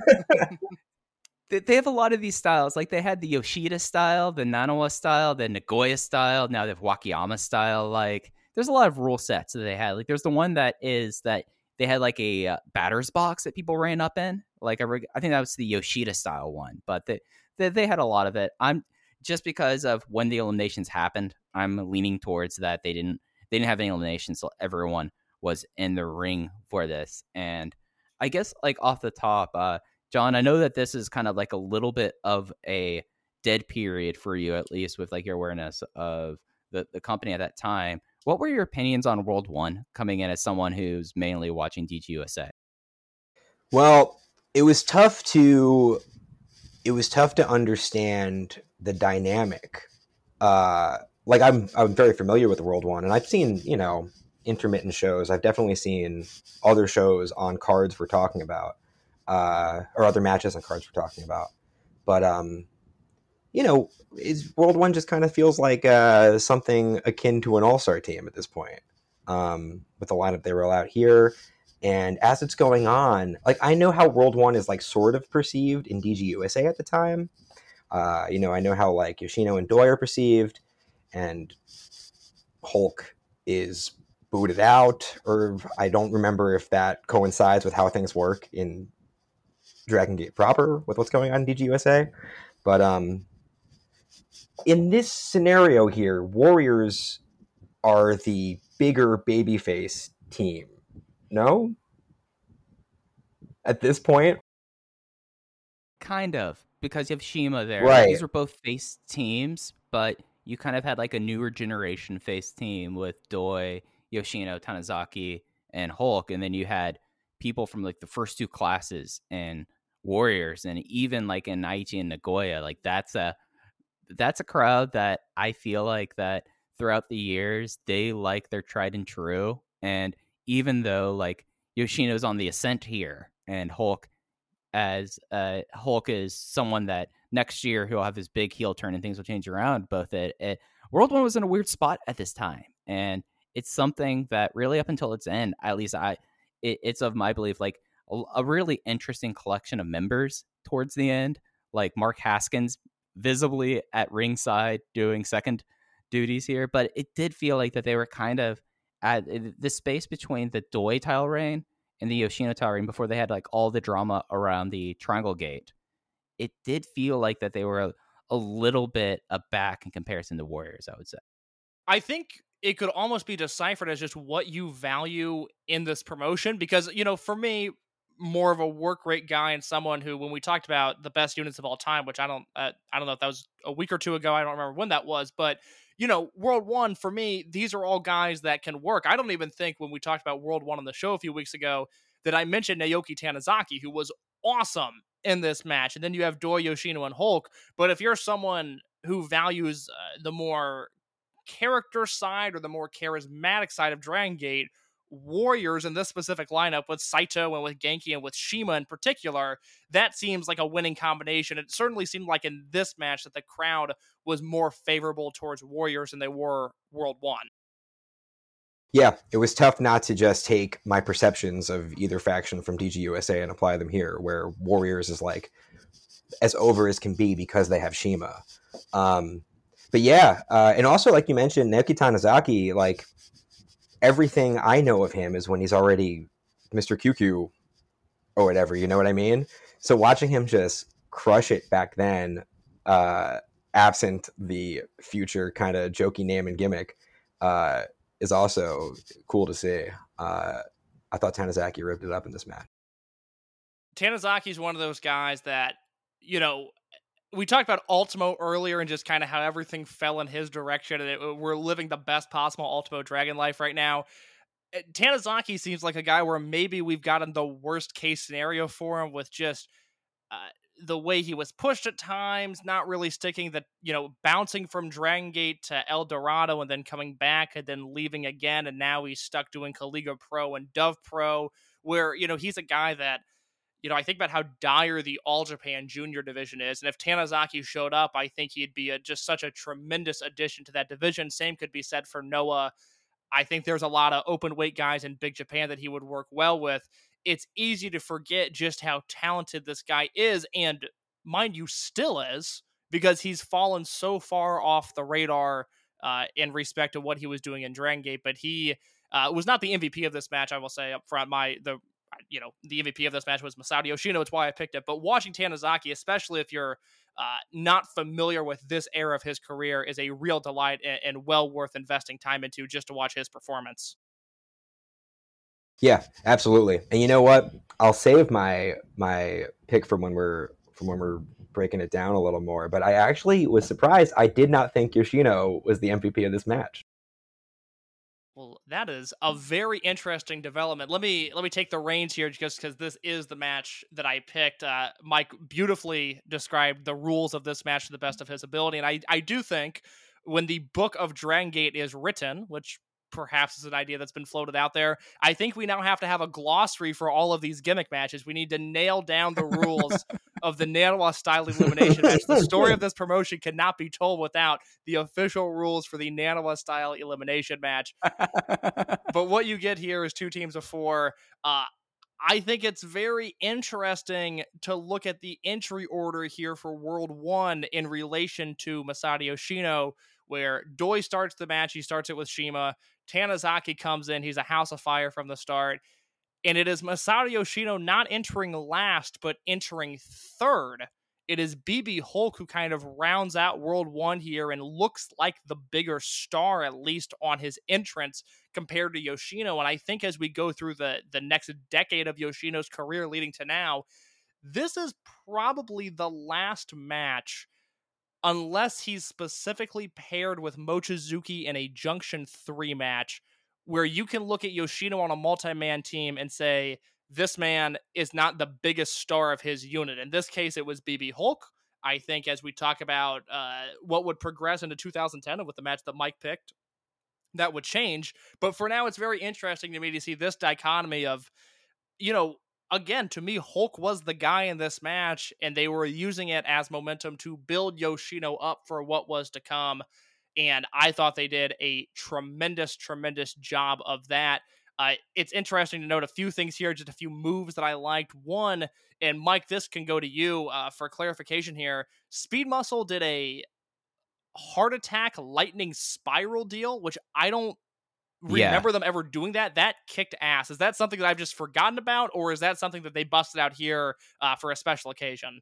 They have a lot of these styles. Like they had the Yoshida style, the Nanawa style, the Nagoya style. Now they have Wakayama style. Like there's a lot of rule sets that they had. Like there's the one that is that they had like a batter's box that people ran up in. Like I think that was the Yoshida style one. But they had a lot of it. I'm just because of when the eliminations happened, I'm leaning towards that they didn't have any eliminations, so everyone was in the ring for this. And I guess like off the top, John, I know that this is kind of like a little bit of a dead period for you, at least with like your awareness of the company at that time. What were your opinions on World 1 coming in as someone who's mainly watching DGUSA? Well, it was tough to understand the dynamic. Like I'm very familiar with World 1, and I've seen, intermittent shows. I've definitely seen other shows on cards we're talking about, or other matches on cards we're talking about. But is World 1 just kind of feels like something akin to an all-star team at this point, with the lineup they roll out here. And as it's going on, like I know how World 1 is like sort of perceived in DGUSA at the time. I know how like Yoshino and Doi are perceived, and Hulk is booted out, or I don't remember if that coincides with how things work in Dragon Gate proper with what's going on in DGUSA. But in this scenario here, Warriors are the bigger babyface team. No? At this point? Kind of. because you have Shima there. Right. These were both face teams, but you kind of had like a newer generation face team with Doi, Yoshino, Tanizaki, and Hulk, and then you had people from like the first two classes and Warriors, and even like in Aichi and Nagoya. Like that's a crowd that I feel like that throughout the years they like their tried and true. And even though like Yoshino's on the ascent here, and Hulk is someone that next year he'll have his big heel turn and things will change around. Both at World 1 was in a weird spot at this time, and it's something that really up until its end, at least it's of my belief, like a really interesting collection of members towards the end, like Mark Haskins visibly at ringside doing second duties here. But it did feel like that they were kind of at the space between the Doi title reign and the Yoshino title reign before they had like all the drama around the Triangle Gate. It did feel like that they were a little bit aback in comparison to Warriors, I would say. I think it could almost be deciphered as just what you value in this promotion, because, you know, for me, more of a work rate guy and someone who, when we talked about the best units of all time, which I don't know if that was a week or two ago, I don't remember when that was, but you know, World 1 for me, these are all guys that can work. I don't even think when we talked about World 1 on the show a few weeks ago that I mentioned Naoki Tanizaki, who was awesome in this match. And then you have Doi, Yoshino, and Hulk. But if you're someone who values the more character side or the more charismatic side of Dragon Gate, Warriors in this specific lineup with Saito and with Genki and with Shima in particular, that seems like a winning combination. It certainly seemed like in this match that the crowd was more favorable towards Warriors than they were World 1. Yeah, it was tough not to just take my perceptions of either faction from DGUSA and apply them here, where Warriors is like as over as can be because they have Shima. But yeah, and also like you mentioned, Naoki Tanizaki, like everything I know of him is when he's already Mr. QQ or whatever, you know what I mean? So watching him just crush it back then, absent the future kind of jokey name and gimmick, is also cool to see. I thought Tanizaki ripped it up in this match. Tanizaki is one of those guys that, you know, we talked about Ultimo earlier and just kind of how everything fell in his direction, and we're living the best possible Ultimo Dragon life right now. Tanizaki seems like a guy where maybe we've gotten the worst case scenario for him with just the way he was pushed at times, not really sticking, that, you know, bouncing from Dragon Gate to El Dorado and then coming back and then leaving again. And now he's stuck doing Kaliga Pro and Dove Pro, where, you know, he's a guy that, you know, I think about how dire the All Japan Junior division is. And if Tanizaki showed up, I think he'd be just such a tremendous addition to that division. Same could be said for Noah. I think there's a lot of open weight guys in Big Japan that he would work well with. It's easy to forget just how talented this guy is, and mind you, still is, because he's fallen so far off the radar in respect to what he was doing in Dragon Gate. But he was not the MVP of this match, I will say up front. The MVP of this match was Masato Yoshino. It's why I picked it. But watching Tanizaki, especially if you're not familiar with this era of his career, is a real delight and well worth investing time into just to watch his performance. Yeah, absolutely. And you know what? I'll save my pick from when we're breaking it down a little more. But I actually was surprised. I did not think Yoshino was the MVP of this match. Well, that is a very interesting development. Let me take the reins here, just because this is the match that I picked. Mike beautifully described the rules of this match to the best of his ability, and I do think when the book of Dragon Gate is written, which perhaps is an idea that's been floated out there, I think we now have to have a glossary for all of these gimmick matches. We need to nail down the rules of the Nanawa style elimination match. The story of this promotion cannot be told without the official rules for the Nanawa style elimination match. But what you get here is 2 teams of 4. I think it's very interesting to look at the entry order here for World 1 in relation to Masato Yoshino, where Doi starts the match. He starts it with Shima. Tanizaki comes in. He's a house of fire from the start. And it is Masato Yoshino not entering last, but entering third. It is BB Hulk who kind of rounds out World 1 here and looks like the bigger star, at least on his entrance, compared to Yoshino. And I think as we go through the next decade of Yoshino's career leading to now, this is probably the last match, unless he's specifically paired with Mochizuki in a Junction 3 match, where you can look at Yoshino on a multi-man team and say, this man is not the biggest star of his unit. In this case, it was BB Hulk. I think as we talk about what would progress into 2010 and with the match that Mike picked, that would change. But for now, it's very interesting to me to see this dichotomy of, again, to me, Hulk was the guy in this match, and they were using it as momentum to build Yoshino up for what was to come. And I thought they did a tremendous, tremendous job of that. It's interesting to note a few things here, just a few moves that I liked. One, and Mike, this can go to you for clarification here. Speed Muscle did a heart attack lightning spiral deal, which I don't remember them ever doing that. That kicked ass. Is that something that I've just forgotten about, or is that something that they busted out here for a special occasion?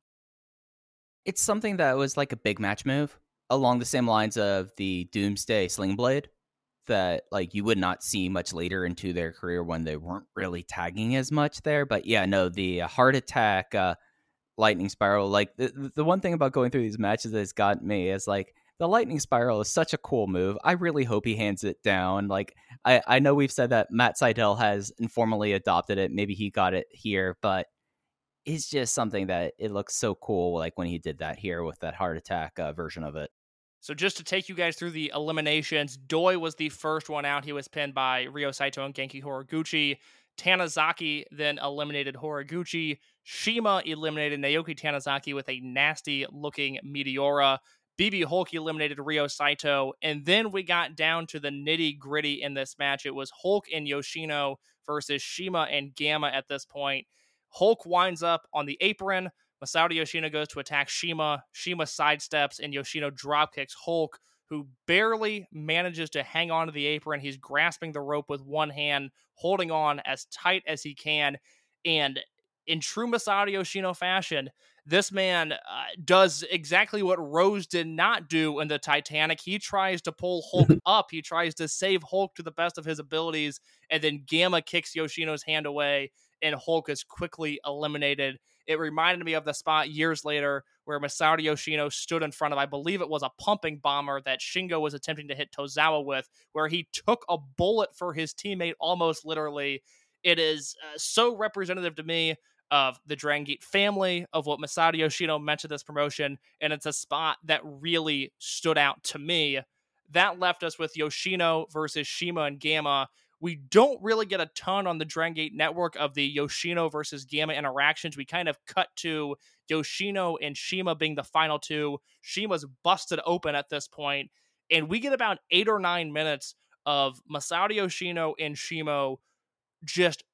It's something that was like a big match move along the same lines of the Doomsday Sling Blade that like you would not see much later into their career when they weren't really tagging as much there. But yeah, no, the heart attack lightning spiral, like the one thing about going through these matches that's got me is like the lightning spiral is such a cool move. I really hope he hands it down. Like I know we've said that Matt Sydal has informally adopted it. Maybe he got it here, but it's just something that it looks so cool. Like when he did that here with that heart attack version of it. So just to take you guys through the eliminations, Doi was the first one out. He was pinned by Ryo Saito and Genki Horiguchi. Tanizaki then eliminated Horiguchi. Shima eliminated Naoki Tanizaki with a nasty-looking Meteora. BB Hulk eliminated Ryo Saito. And then we got down to the nitty-gritty in this match. It was Hulk and Yoshino versus Shima and Gamma at this point. Hulk winds up on the apron. Masato Yoshino goes to attack Shima. Shima sidesteps, and Yoshino dropkicks Hulk, who barely manages to hang on to the apron. He's grasping the rope with one hand, holding on as tight as he can. And in true Masato Yoshino fashion, this man does exactly what Rose did not do in the Titanic. He tries to pull Hulk up. He tries to save Hulk to the best of his abilities, and then Gamma kicks Yoshino's hand away, and Hulk is quickly eliminated. It reminded me of the spot years later where Masato Yoshino stood in front of, I believe it was a pumping bomber that Shingo was attempting to hit Tozawa with, where he took a bullet for his teammate almost literally. It is so representative to me of the Dragon Gate family, of what Masato Yoshino meant to this promotion, and it's a spot that really stood out to me. That left us with Yoshino versus Shima and Gamma. We don't really get a ton on the Dragon Gate network of the Yoshino versus Gamma interactions. We kind of cut to Yoshino and Shima being the final two. Shima's busted open at this point, and we get about 8 or 9 minutes of Masato Yoshino and Shima just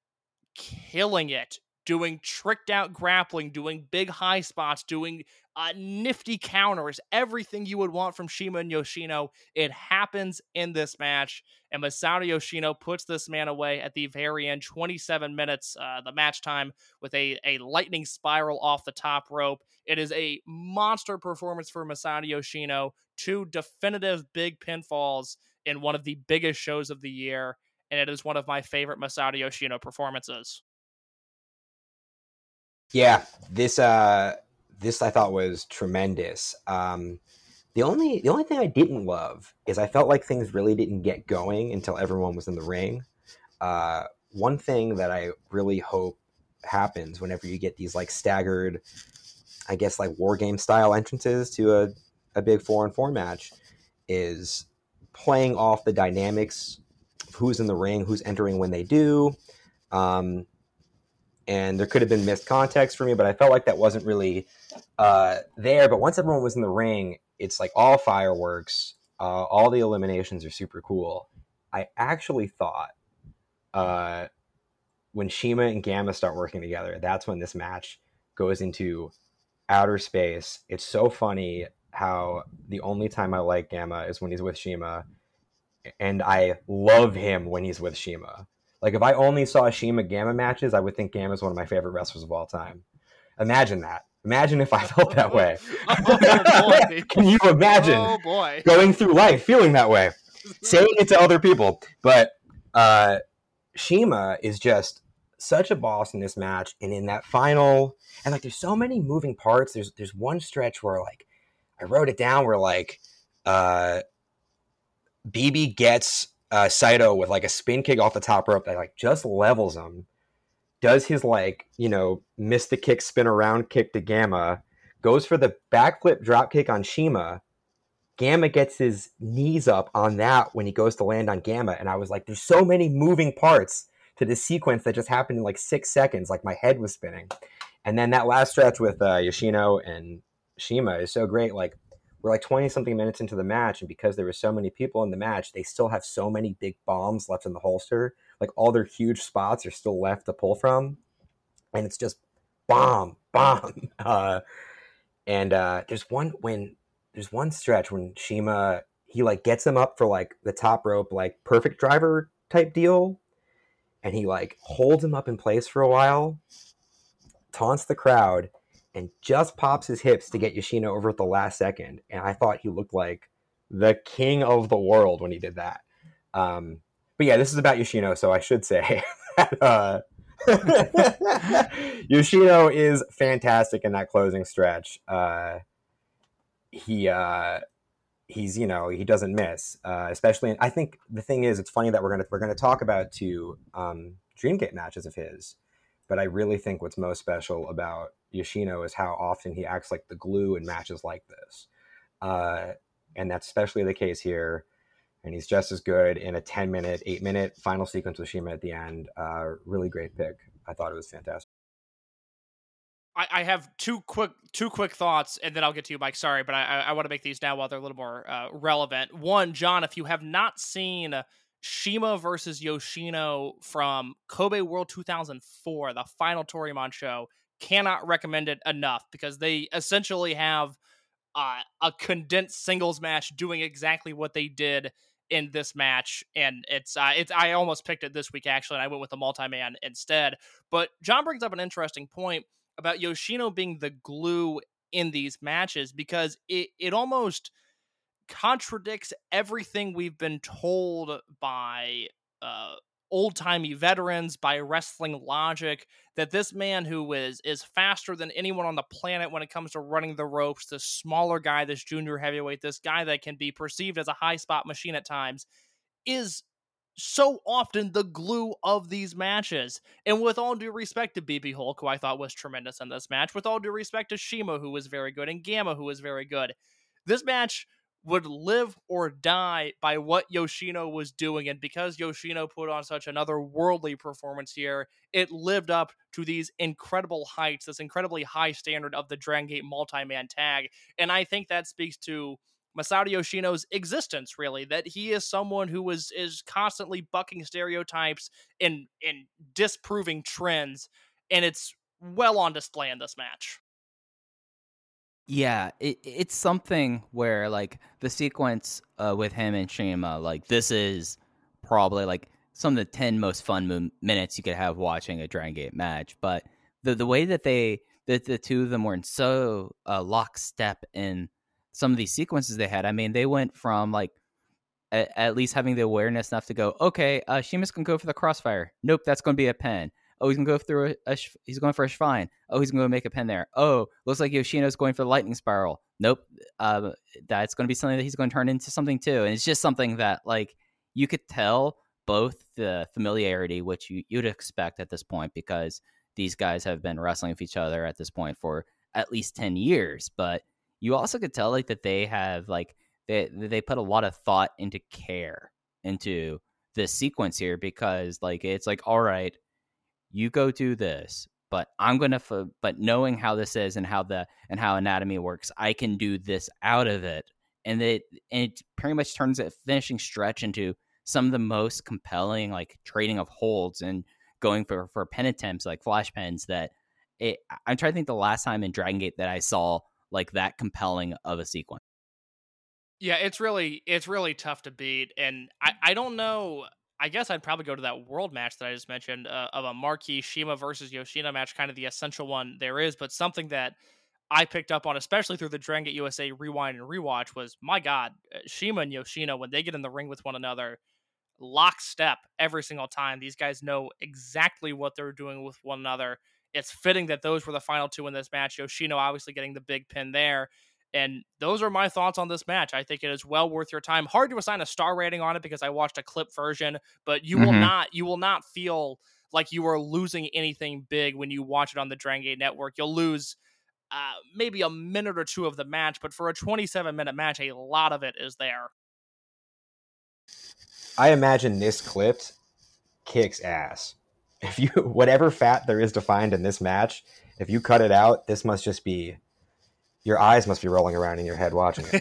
killing it, doing tricked out grappling, doing big high spots, doing nifty counters, everything you would want from Shima and Yoshino. It happens in this match, and Masato Yoshino puts this man away at the very end, 27 minutes, the match time, with a lightning spiral off the top rope. It is a monster performance for Masato Yoshino, 2 definitive big pinfalls in one of the biggest shows of the year, and it is one of my favorite Masato Yoshino performances. Yeah, this I thought was tremendous. The only thing I didn't love is I felt like things really didn't get going until everyone was in the ring. One thing that I really hope happens whenever you get these like staggered, I guess like war game style entrances to a big 4-on-4 match is playing off the dynamics of who's in the ring, who's entering when they do. And there could have been missed context for me, but I felt like that wasn't really there. But once everyone was in the ring, it's like all fireworks. All the eliminations are super cool. I actually thought when Shima and Gamma start working together, that's when this match goes into outer space. It's so funny how the only time I like Gamma is when he's with Shima, and I love him when he's with Shima. Like, if I only saw Shima Gamma matches, I would think Gamma's one of my favorite wrestlers of all time. Imagine that. Imagine if I felt that way. Oh, boy. Can you imagine going through life feeling that way? Saying it to other people. But Shima is just such a boss in this match, and in that final, and like there's so many moving parts. There's one stretch where like I wrote it down where like BB gets Saito with like a spin kick off the top rope that like just levels him, does his like, you know, miss the kick, spin around kick to Gamma, goes for the backflip drop kick on Shima. Gamma gets his knees up on that when he goes to land on Gamma, and I was like, there's so many moving parts to this sequence that just happened in like 6 seconds. Like my head was spinning. And then that last stretch with Yoshino and Shima is so great. Like we're like 20 something minutes into the match, and because there were so many people in the match, they still have so many big bombs left in the holster. Like all their huge spots are still left to pull from, and it's just bomb. And there's one stretch when Shima, he like gets him up for like the top rope, like perfect driver type deal, and he like holds him up in place for a while, taunts the crowd, and just pops his hips to get Yoshino over at the last second. And I thought he looked like the king of the world when he did that. But yeah, this is about Yoshino, so I should say that Yoshino is fantastic in that closing stretch. He's, you know, he doesn't miss, especially. I think the thing is, it's funny that we're gonna talk about 2 Dreamgate matches of his, but I really think what's most special about Yoshino is how often he acts like the glue in matches like this, and that's especially the case here. And he's just as good in a 10-minute, 8-minute final sequence with Shima at the end. Really great pick. I thought it was fantastic. I have two quick thoughts, and then I'll get to you, Mike. Sorry, but I want to make these now while they're a little more relevant. One, John, if you have not seen Shima versus Yoshino from Kobe World 2004, the final Toryumon show, cannot recommend it enough, because they essentially have a condensed singles match doing exactly what they did in this match, and it's I almost picked it this week actually, and I went with the multi-man instead. But John brings up an interesting point about Yoshino being the glue in these matches, because it almost contradicts everything we've been told by old-timey veterans, by wrestling logic, that this man who is faster than anyone on the planet when it comes to running the ropes, this smaller guy, this junior heavyweight, this guy that can be perceived as a high spot machine at times, is so often the glue of these matches. And with all due respect to BB Hulk, who I thought was tremendous in this match, with all due respect to Shima, who was very good, and Gamma, who was very good, this match would live or die by what Yoshino was doing. And because Yoshino put on such another worldly performance here, it lived up to these incredible heights, this incredibly high standard of the Dragon Gate multi-man tag. And I think that speaks to Masato Yoshino's existence, really, that he is someone who is constantly bucking stereotypes and disproving trends, and it's well on display in this match. Yeah, it's something where like the sequence with him and Shima, like this is probably like some of the 10 most fun minutes you could have watching a Dragon Gate match. But the way that the two of them were in so lockstep in some of these sequences they had. I mean, they went from like at least having the awareness enough to go, okay, Shima's gonna go for the crossfire. Nope, that's gonna be a pin. Oh, he's gonna go through he's going for a Schwein. Oh, he's gonna make a pin there. Oh, looks like Yoshino's going for the lightning spiral. Nope, that's gonna be something that he's gonna turn into something too. And it's just something that like you could tell both the familiarity, which you'd expect at this point, because these guys have been wrestling with each other at this point for at least 10 years. But you also could tell like that they have like they put a lot of thought into care into this sequence here, because like it's like, all right, you go do this, but I'm gonna but knowing how this is and how anatomy works, I can do this out of it. And it pretty much turns a finishing stretch into some of the most compelling like trading of holds and going for pin attempts like flash pins that I'm trying to think the last time in Dragon Gate that I saw like that compelling of a sequence. Yeah, it's really tough to beat. And I don't know, I guess I'd probably go to that world match that I just mentioned of a marquee Shima versus Yoshino match, kind of the essential one there is. But something that I picked up on, especially through the Dragon Gate USA Rewind and Rewatch, was, my God, Shima and Yoshino, when they get in the ring with one another, lockstep every single time. These guys know exactly what they're doing with one another. It's fitting that those were the final two in this match. Yoshino obviously getting the big pin there. And those are my thoughts on this match. I think it is well worth your time. Hard to assign a star rating on it because I watched a clip version, but you will not feel like you are losing anything big when you watch it on the Dragon Gate Network. You'll lose maybe a minute or two of the match, but for a 27-minute match, a lot of it is there. I imagine this clipped kicks ass. If you, whatever fat there is to find in this match, if you cut it out, this must just be, your eyes must be rolling around in your head watching it.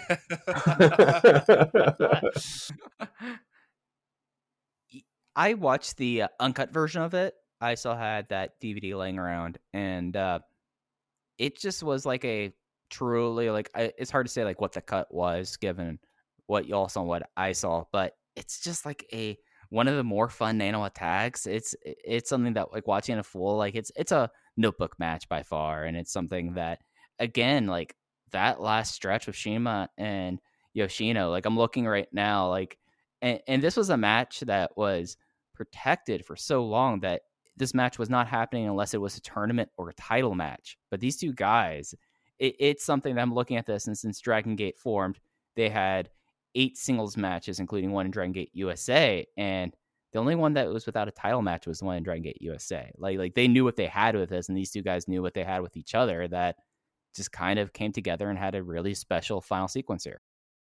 I watched the uncut version of it. I still had that DVD laying around, and it just was like a truly, like, it's hard to say like what the cut was given what y'all saw and what I saw, but it's just like one of the more fun Nanawa tags. It's something that, like, watching a full, like, it's a notebook match by far, and it's something that, again, like that last stretch with Shima and Yoshino, like I'm looking right now, like, and this was a match that was protected for so long that this match was not happening unless it was a tournament or a title match. But these two guys, it's something that I'm looking at this, and since Dragon Gate formed, they had 8 singles matches, including one in Dragon Gate USA, and the only one that was without a title match was the one in Dragon Gate USA. Like they knew what they had with this, and these two guys knew what they had with each other, that just kind of came together and had a really special final sequence here.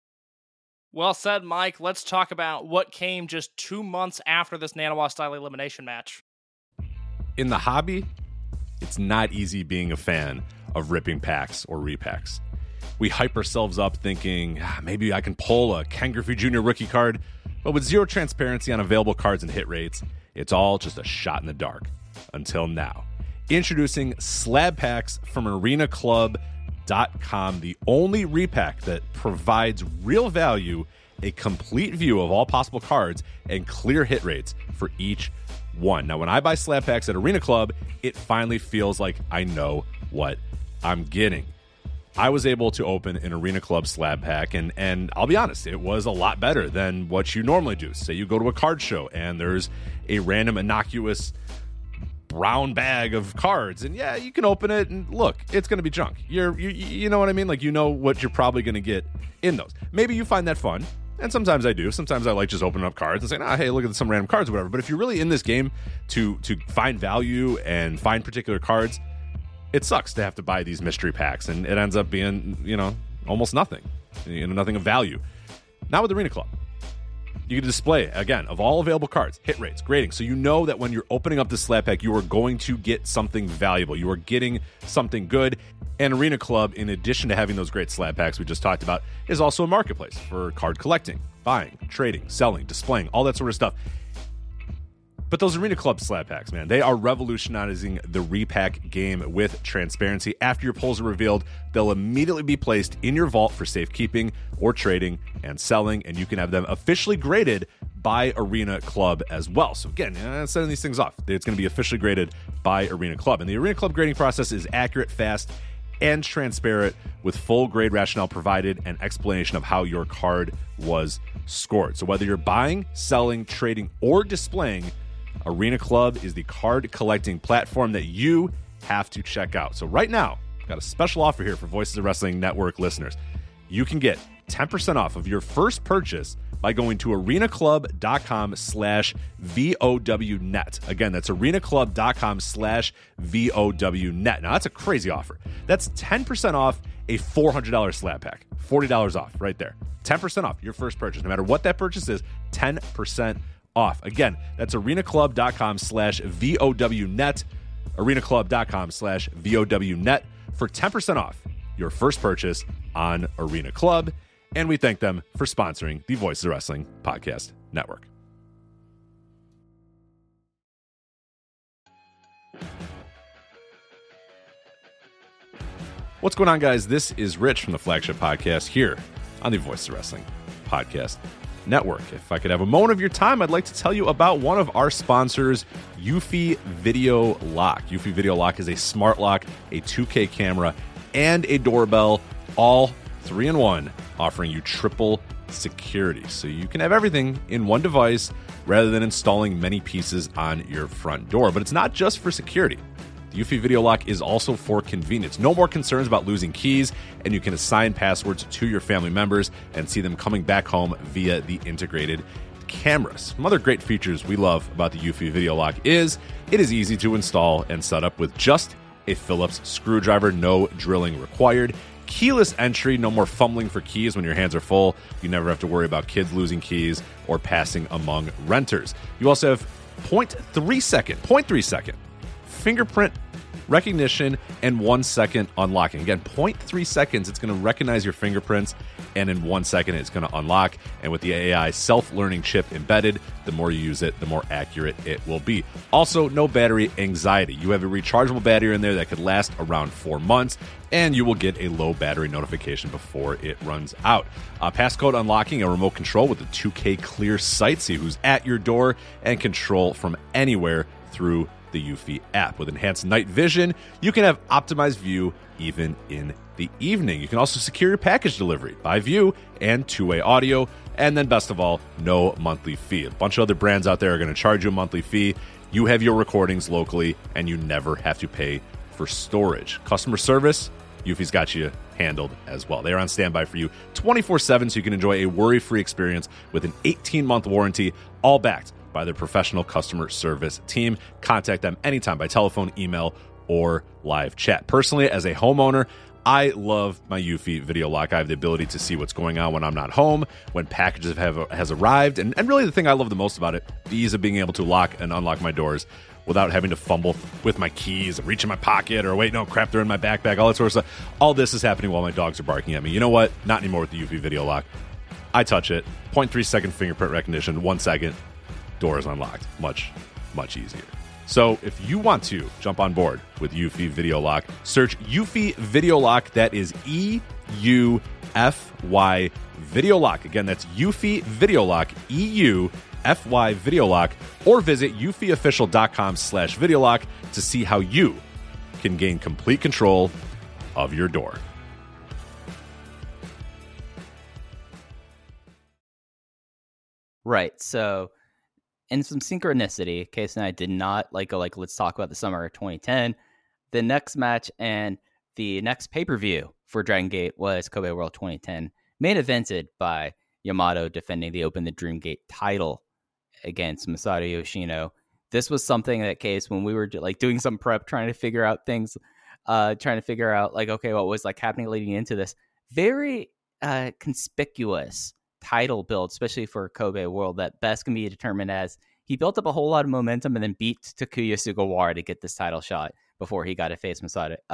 Well said, Mike. Let's talk about what came just 2 months after this Nanawa style elimination match. In the hobby, it's not easy being a fan of ripping packs or repacks. We hype ourselves up thinking, maybe I can pull a Ken Griffey Jr. rookie card, but with zero transparency on available cards and hit rates, it's all just a shot in the dark. Until now. Introducing slab packs from arenaclub.com, the only repack that provides real value, a complete view of all possible cards, and clear hit rates for each one. Now, when I buy slab packs at Arena Club, it finally feels like I know what I'm getting. I was able to open an Arena Club slab pack, and I'll be honest, it was a lot better than what you normally do. Say you go to a card show, and there's a random innocuous brown bag of cards, and yeah, you can open it, and look, it's going to be junk. You know what I mean? Like, you know what you're probably going to get in those. Maybe you find that fun, and sometimes I do. Sometimes I like just opening up cards and saying, hey, look at some random cards or whatever. But if you're really in this game to find value and find particular cards, it sucks to have to buy these mystery packs, and it ends up being, almost nothing, nothing of value. Not with Arena Club. You can display, again, of all available cards, hit rates, grading, so you know that when you're opening up the slab pack, you are going to get something valuable. You are getting something good. And Arena Club, in addition to having those great slab packs we just talked about, is also a marketplace for card collecting, buying, trading, selling, displaying, all that sort of stuff. But those Arena Club slab packs, man, they are revolutionizing the repack game with transparency. After your pulls are revealed, they'll immediately be placed in your vault for safekeeping or trading and selling, and you can have them officially graded by Arena Club as well. So again, sending these things off, it's going to be officially graded by Arena Club. And the Arena Club grading process is accurate, fast, and transparent, with full grade rationale provided and explanation of how your card was scored. So whether you're buying, selling, trading, or displaying, Arena Club is the card collecting platform that you have to check out. So right now, I've got a special offer here for Voices of Wrestling Network listeners. You can get 10% off of your first purchase by going to arenaclub.com/VOWnet. Again, that's arenaclub.com/VOWnet. Now, that's a crazy offer. That's 10% off a $400 slab pack. $40 off right there. 10% off your first purchase. No matter what that purchase is, 10% off. Again, that's arenaclub.com/VOWnet. arenaclub.com/VOWnet for 10% off your first purchase on Arena Club. And we thank them for sponsoring the Voices of Wrestling Podcast Network. What's going on, guys? This is Rich from the Flagship Podcast here on the Voices of Wrestling Podcast Network. If I could have a moment of your time, I'd like to tell you about one of our sponsors, Eufy Video Lock. Eufy Video Lock is a smart lock, a 2K camera, and a doorbell, all 3-in-1, offering you triple security. So you can have everything in one device rather than installing many pieces on your front door. But it's not just for security. The Eufy Video Lock is also for convenience. No more concerns about losing keys, and you can assign passwords to your family members and see them coming back home via the integrated cameras. Some other great features we love about the Eufy Video Lock is it is easy to install and set up with just a Phillips screwdriver, no drilling required. Keyless entry, no more fumbling for keys when your hands are full. You never have to worry about kids losing keys or passing among renters. You also have 0.3 second fingerprint recognition and 1 second unlocking. Again, 0.3 seconds, it's going to recognize your fingerprints, and in 1 second, it's going to unlock. And with the AI self-learning chip embedded, the more you use it, the more accurate it will be. Also, no battery anxiety. You have a rechargeable battery in there that could last around 4 months, and you will get a low battery notification before it runs out. Passcode unlocking, a remote control with a 2K clear sight, see who's at your door, and control from anywhere through the Eufy app. With enhanced night vision, you can have optimized view even in the evening. You can also secure your package delivery by view and two-way audio. And then best of all, no monthly fee. A bunch of other brands out there are going to charge you a monthly fee. You have your recordings locally, and you never have to pay for storage. Customer service, Eufy's got you handled as well. They are on standby for you 24/7, so you can enjoy a worry-free experience with an 18-month warranty, all backed by their professional customer service team. Contact them anytime by telephone, email, or live chat. Personally, as a homeowner, I love my Eufy Video Lock. I have the ability to see what's going on when I'm not home, when packages has arrived, and really the thing I love the most about it, the ease of being able to lock and unlock my doors without having to fumble with my keys, reach in my pocket, or wait, no, crap, they're in my backpack, all that sort of stuff. All this is happening while my dogs are barking at me. You know what? Not anymore with the Eufy Video Lock. I touch it, 0.3 second fingerprint recognition, 1 second, door is unlocked. Much, much easier. So if you want to jump on board with Eufy Video Lock, search Eufy Video Lock. That is EUFY Video Lock. Again, that's Eufy Video Lock, EUFY Video Lock, or visit eufyofficial.com/video lock to see how you can gain complete control of your door. Right. So, and some synchronicity, Case and I did not go let's talk about the summer of 2010. The next match and the next pay-per-view for Dragon Gate was Kobe World 2010, main evented by Yamato defending the Open the Dream Gate title against Masato Yoshino. This was something that, Case, when we were doing some prep, trying to figure out things, okay, what was happening leading into this, very conspicuous title build, especially for Kobe World, that best can be determined as he built up a whole lot of momentum and then beat Takuya Sugawara to get this title shot before he got to face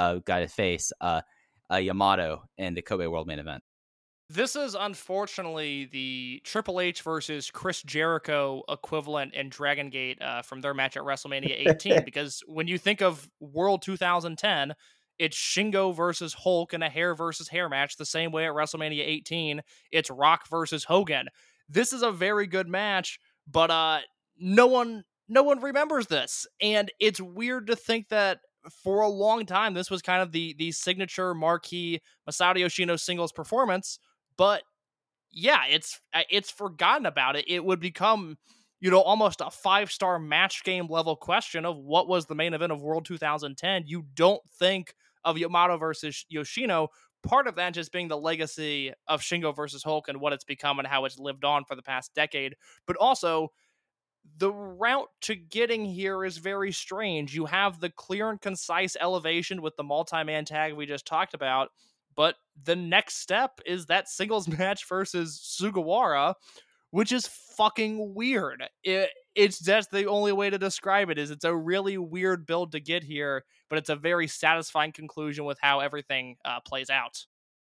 Yamato in the Kobe World main event. This is unfortunately the Triple H versus Chris Jericho equivalent in Dragon Gate from their match at WrestleMania 18, because when you think of World 2010, it's Shingo versus Hulk in a hair versus hair match, the same way at WrestleMania 18, it's Rock versus Hogan. This is a very good match, but no one remembers this. And it's weird to think that for a long time, this was kind of the signature marquee Masato Yoshino singles performance. But yeah, it's forgotten about it. It would become, almost a 5-star match game level question of what was the main event of World 2010. You don't think of Yamato versus Yoshino, part of that just being the legacy of Shingo versus Hulk and what it's become and how it's lived on for the past decade. But also, the route to getting here is very strange. You have the clear and concise elevation with the multi-man tag we just talked about, but the next step is that singles match versus Sugawara, which is fucking weird. It's just the only way to describe it. Is it's a really weird build to get here, but it's a very satisfying conclusion with how everything plays out.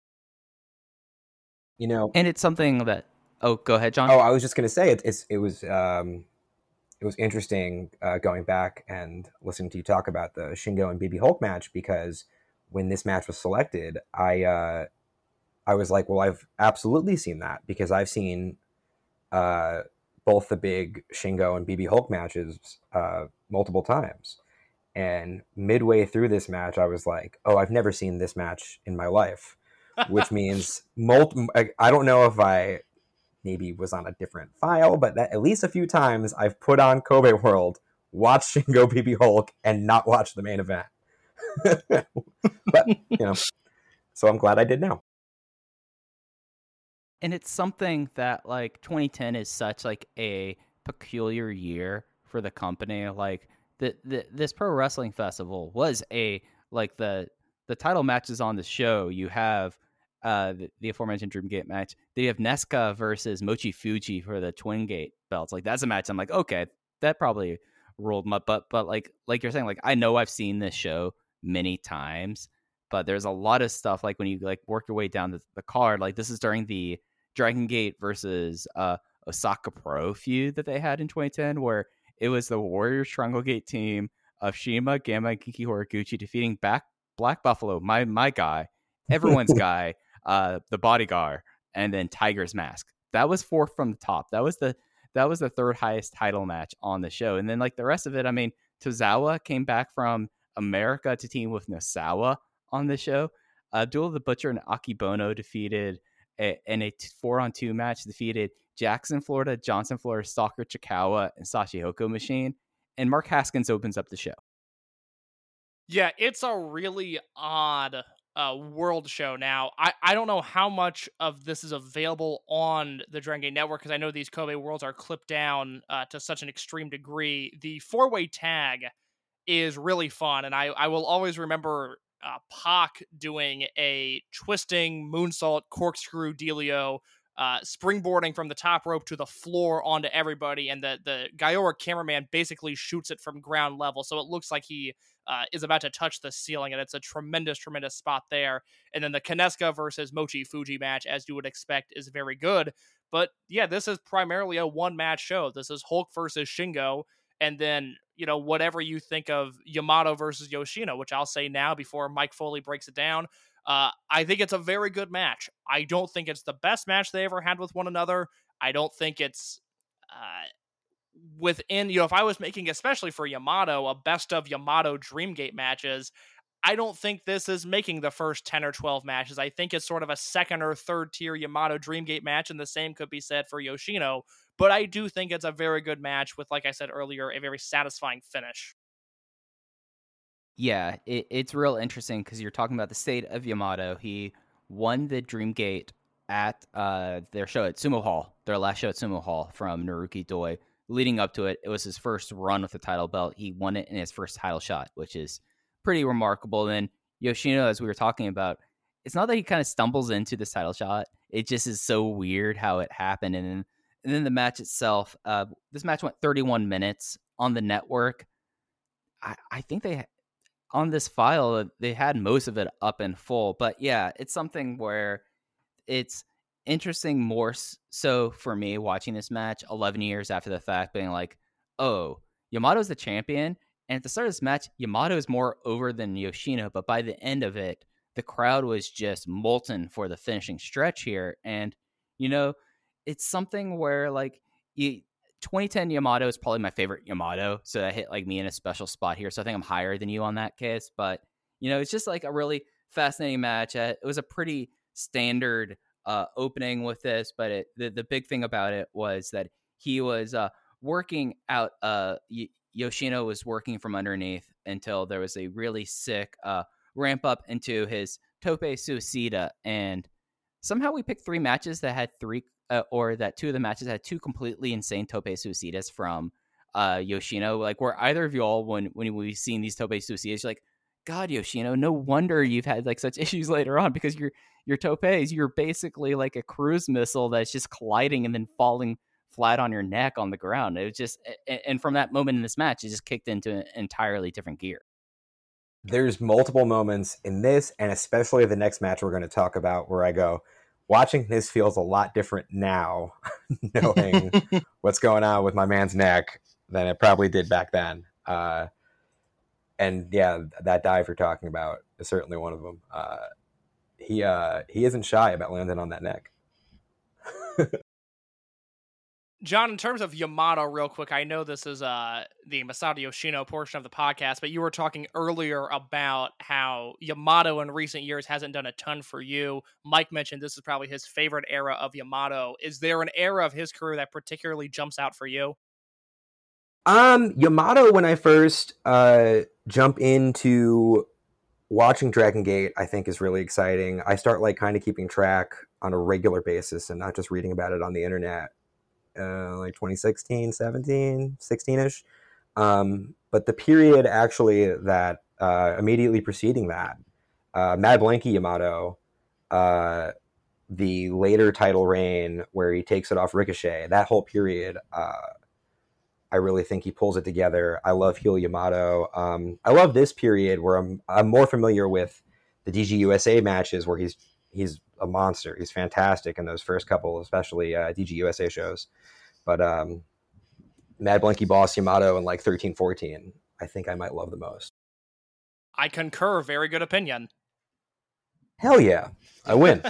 And it's something that. Oh, go ahead, John. Oh, I was just going to say it was interesting going back and listening to you talk about the Shingo and BB Hulk match, because when this match was selected, I was like, well, I've absolutely seen that, because I've seen both the big Shingo and BB Hulk matches multiple times. And midway through this match, I was like, oh, I've never seen this match in my life, which means I don't know if I maybe was on a different file, but that at least a few times I've put on Kobe World, watched Shingo BB Hulk, and not watched the main event. But, so I'm glad I did now. And it's something that, like, 2010 is such, like, a peculiar year for the company. Like, this pro wrestling festival was the title matches on the show. You have the aforementioned Dreamgate match. Then you have Nesca versus Mochi Fuji for the Twin Gate belts. Like, that's a match I'm like, okay, that probably rolled my butt. But like you're saying, like, I know I've seen this show many times, but there's a lot of stuff, like, when you like work your way down the card, like, this is during the Dragon Gate versus Osaka Pro feud that they had in 2010, where it was the Warriors Triangle Gate team of Shima, Gamma, and Kiki Horiguchi defeating Black Buffalo, my guy, everyone's guy, the Bodyguard, and then Tiger's Mask. That was fourth from the top. That was the third highest title match on the show. And then, like, the rest of it, I mean, Tozawa came back from America to team with Nosawa on the show. Duel of the Butcher and Akibono defeated in a 4-on-2 match, defeated Jackson, Florida, Johnson, Florida, Stalker, Chikawa, and Sashihoko Machine. And Mark Haskins opens up the show. Yeah, it's a really odd world show now. I don't know how much of this is available on the Dragon Gate Network, because I know these Kobe Worlds are clipped down to such an extreme degree. The four-way tag is really fun, and I will always remember Pac doing a twisting moonsault corkscrew dealio, springboarding from the top rope to the floor onto everybody, and the Gaora cameraman basically shoots it from ground level, so it looks like he is about to touch the ceiling, and it's a tremendous spot there. And then the Kineska versus Mochi Fuji match, as you would expect, is very good. But yeah, this is primarily a one-match show. This is Hulk versus Shingo, and then, whatever you think of Yamato versus Yoshino, which I'll say now before Mike Foley breaks it down. I think it's a very good match. I don't think it's the best match they ever had with one another. I don't think it's within, if I was making, especially for Yamato, a best of Yamato Dreamgate matches, I don't think this is making the first 10 or 12 matches. I think it's sort of a second or third tier Yamato Dreamgate match, and the same could be said for Yoshino. But I do think it's a very good match with, like I said earlier, a very satisfying finish. Yeah, it's real interesting because you're talking about the state of Yamato. He won the Dreamgate at their show at Sumo Hall, their last show at Sumo Hall from Naruki Doi. Leading up to it, it was his first run with the title belt. He won it in his first title shot, which is pretty remarkable. And Yoshino, as we were talking about, it's not that he kind of stumbles into this title shot. It just is so weird how it happened. And then the match itself, this match went 31 minutes on the network. I think on this file, they had most of it up in full. But yeah, it's something where it's interesting more so for me watching this match 11 years after the fact, being like, oh, Yamato's the champion. And at the start of this match, Yamato is more over than Yoshino. But by the end of it, the crowd was just molten for the finishing stretch here. And, it's something where, like, 2010 Yamato is probably my favorite Yamato. So that hit, like, me in a special spot here. So I think I'm higher than you on that case. But, it's just like a really fascinating match. It was a pretty standard opening with this. But the big thing about it was that he was working out. Yoshino was working from underneath until there was a really sick ramp up into his Tope Suicida. And somehow we picked three matches that had or that two of the matches had two completely insane Tope Suicidas from Yoshino. Like, where either of y'all, when we've seen these Tope Suicidas, you're like, God, Yoshino, no wonder you've had, like, such issues later on, because your Topes, you're basically like a cruise missile that's just colliding and then falling flat on your neck on the ground. It was just, and from that moment in this match, it just kicked into an entirely different gear. There's multiple moments in this, and especially the next match we're going to talk about, where I go, watching this feels a lot different now, knowing what's going on with my man's neck, than it probably did back then. And yeah, that dive you're talking about is certainly one of them. He isn't shy about landing on that neck. John, in terms of Yamato, real quick, I know this is the Masato Yoshino portion of the podcast, but you were talking earlier about how Yamato in recent years hasn't done a ton for you. Mike mentioned this is probably his favorite era of Yamato. Is there an era of his career that particularly jumps out for you? Yamato, when I first jump into watching Dragon Gate, I think is really exciting. I start like kind of keeping track on a regular basis and not just reading about it on the internet. Like 2016, 17, 16-ish. But the period actually that immediately preceding that, Mad Blankey Yamato, the later title reign where he takes it off Ricochet, that whole period, I really think he pulls it together. I love heel Yamato. I love this period where I'm more familiar with the DGUSA matches where he's a monster. He's fantastic in those first couple, especially DGUSA shows. But Mad Blankey Boss Yamato in like 13, 14, I think I might love the most. I concur. Very good opinion. Hell yeah. I win.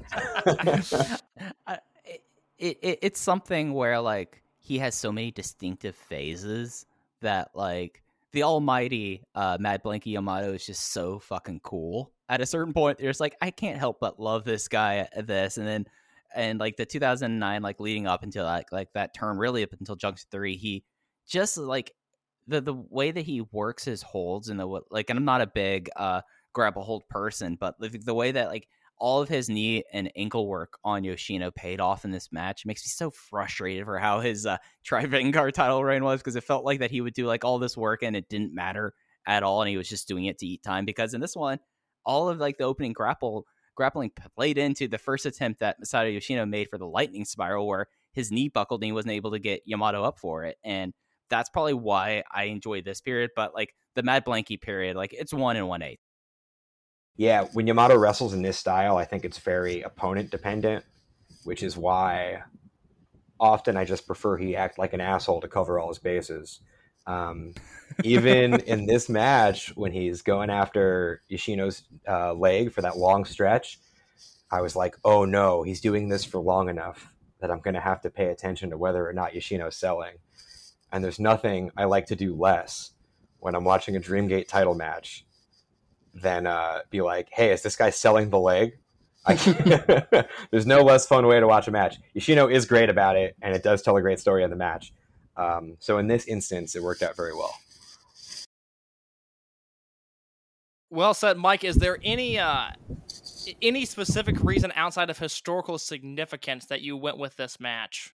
It's something where like he has so many distinctive phases that like the almighty Mad Blankey Yamato is just so fucking cool. At a certain point, there's like, I can't help but love this guy at this. And like the 2009, like leading up until like that turn, really up until Junction 3, he just like the way that he works his holds and and I'm not a big grapple hold person, but the way that like all of his knee and ankle work on Yoshino paid off in this match makes me so frustrated for how his Tri-Vanguard title reign was, because it felt like that he would do like all this work and it didn't matter at all, and he was just doing it to eat time. Because in this one, all of like the opening grappling played into the first attempt that Masato Yoshino made for the lightning spiral, where his knee buckled and he wasn't able to get Yamato up for it. And that's probably why I enjoy this period. But like the Mad Blankey period, like it's 1 1/8. Yeah, when Yamato wrestles in this style, I think it's very opponent dependent, which is why often I just prefer he act like an asshole to cover all his bases. Even in this match, when he's going after Yoshino's leg for that long stretch, I was like, oh no, he's doing this for long enough that I'm going to have to pay attention to whether or not Yoshino's selling. And there's nothing I like to do less when I'm watching a Dreamgate title match than be like, hey, is this guy selling the leg? There's no less fun way to watch a match. Yoshino is great about it, and it does tell a great story of the match. So in this instance, it worked out very well. Well said, Mike. Is there any specific reason outside of historical significance that you went with this match?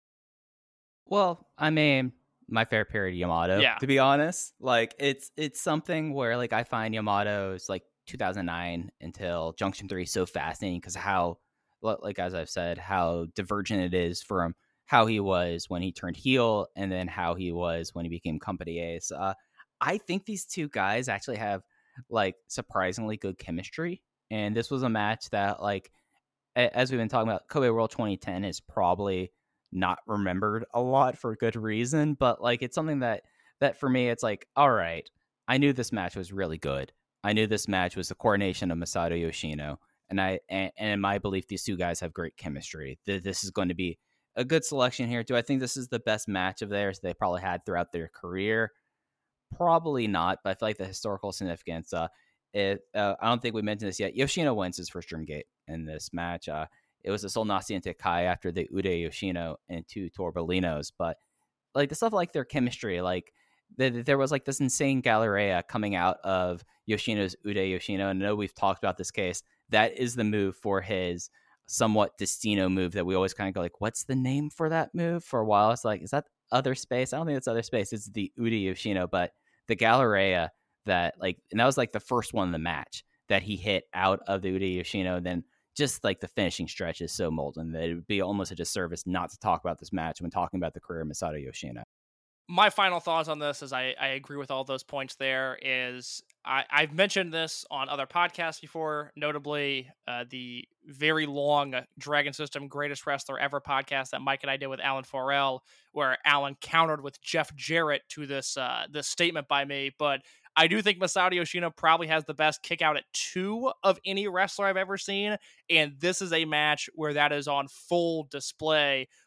Well, I mean, my fair period Yamato, yeah. To be honest. Like it's something where like I find Yamato's like 2009 until Junction 3 so fascinating because how, like as I've said, how divergent it is from how he was when he turned heel and then how he was when he became company ace. I think these two guys actually have like surprisingly good chemistry, and this was a match that, like, as we've been talking about, Kobe World 2010 is probably not remembered a lot for good reason, but like it's something that for me it's like, all right, I knew this match was really good. I knew this match was the coronation of Masato Yoshino, and in my belief, these two guys have great chemistry. This is going to be a good selection here. Do I think this is the best match of theirs they probably had throughout their career? Probably not, but I feel like the historical significance, I don't think we mentioned this yet. Yoshino wins his first Dreamgate in this match. It was a Sol Naciente Kai after the Ude Yoshino and 2 Torbellinos, but like the stuff like their chemistry, like there was like this insane Galleria coming out of Yoshino's Ude Yoshino, and I know we've talked about this case. That is the move for his somewhat Destino move that we always kind of go like, what's the name for that move? For a while, it's like, is that Other Space? I don't think it's Other Space. It's the Ude Yoshino, but the Galleria that like, and that was like the first one in the match that he hit out of the Ude Yoshino. And then just like the finishing stretch is so molten that it would be almost a disservice not to talk about this match when talking about the career of Masato Yoshino. My final thoughts on this is I agree with all those points there. Is I've mentioned this on other podcasts before, notably the very long Dragon System Greatest Wrestler Ever podcast that Mike and I did with Alan Forel, where Alan countered with Jeff Jarrett to this statement by me. But I do think Masato Yoshino probably has the best kick out at 2 of any wrestler I've ever seen. And this is a match where that is on full display.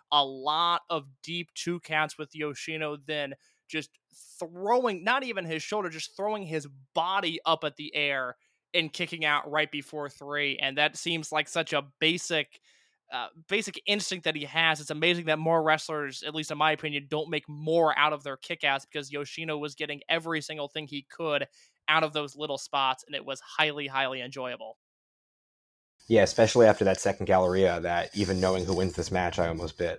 a lot of deep 2 counts with Yoshino, then just throwing, not even his shoulder, just throwing his body up at the air and kicking out right before 3. And that seems like such a basic instinct that he has. It's amazing that more wrestlers, at least in my opinion, don't make more out of their kickouts, because Yoshino was getting every single thing he could out of those little spots, and it was highly, highly enjoyable. Yeah, especially after that second Galleria, that even knowing who wins this match, I almost bit.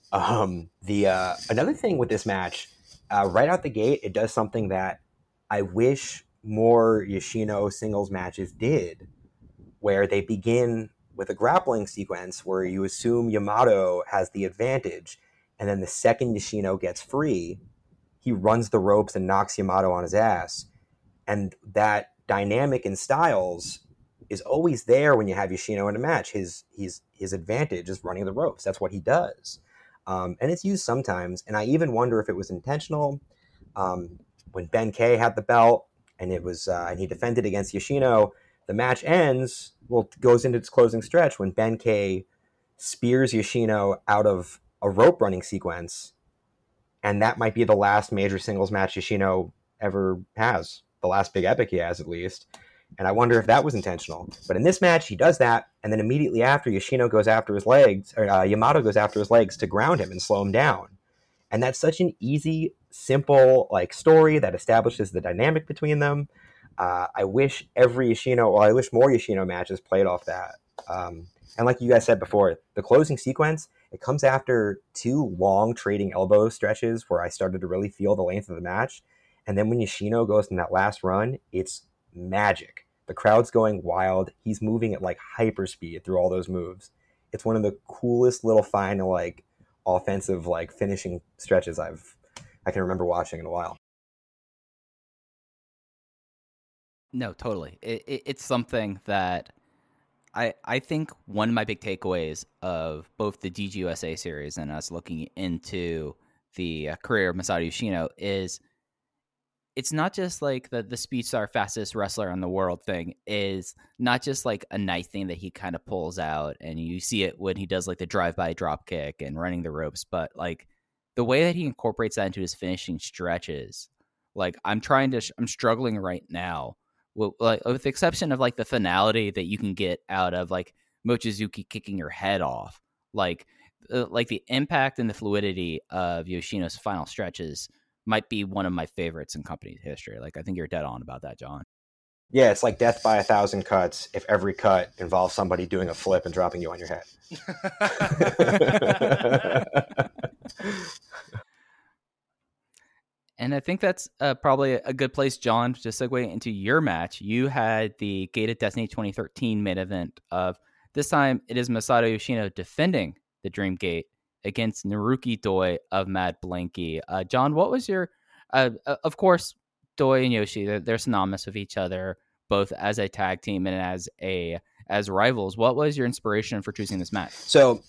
Another thing with this match, right out the gate, it does something that I wish more Yoshino singles matches did, where they begin with a grappling sequence where you assume Yamato has the advantage, and then the second Yoshino gets free, he runs the ropes and knocks Yamato on his ass. And that dynamic in styles is always there when you have Yoshino in a match. His advantage is running the ropes. That's what he does. And it's used sometimes. And I even wonder if it was intentional. When Ben K had the belt and it was and he defended against Yoshino, the match ends, goes into its closing stretch when Ben K spears Yoshino out of a rope running sequence. And that might be the last major singles match Yoshino ever has. The last big epic he has, at least. And I wonder if that was intentional. But in this match, he does that, and then immediately after, Yoshino goes after his legs, or Yamato goes after his legs to ground him and slow him down. And that's such an easy, simple story that establishes the dynamic between them. I wish I wish more Yoshino matches played off that. And like you guys said before, the closing sequence, it comes after 2 long trading elbow stretches where I started to really feel the length of the match. And then when Yoshino goes in that last run, it's magic. The crowd's going wild. He's moving at hyper speed through all those moves. It's one of the coolest little final offensive finishing stretches I can remember watching in a while. No, totally. It's something that I think one of my big takeaways of both the DGUSA series and us looking into the career of Masato Yoshino is it's not just the speed star fastest wrestler in the world thing is not just a nice thing that he kind of pulls out, and you see it when he does the drive-by drop kick and running the ropes, but the way that he incorporates that into his finishing stretches, I'm struggling right now with the exception of the finality that you can get out of Mochizuki kicking your head off, the impact and the fluidity of Yoshino's final stretches might be one of my favorites in company history. I think you're dead on about that, John. Yeah, it's like death by 1,000 cuts if every cut involves somebody doing a flip and dropping you on your head. And I think that's probably a good place, John, to segue into your match. You had the Gate of Destiny 2013 main event of this time. It is Masato Yoshino defending the Dream Gate against Naruki Doi of Mad Blanky. John, what was your... of course, Doi and Yoshi, they're synonymous with each other, both as a tag team and as rivals. What was your inspiration for choosing this match? So,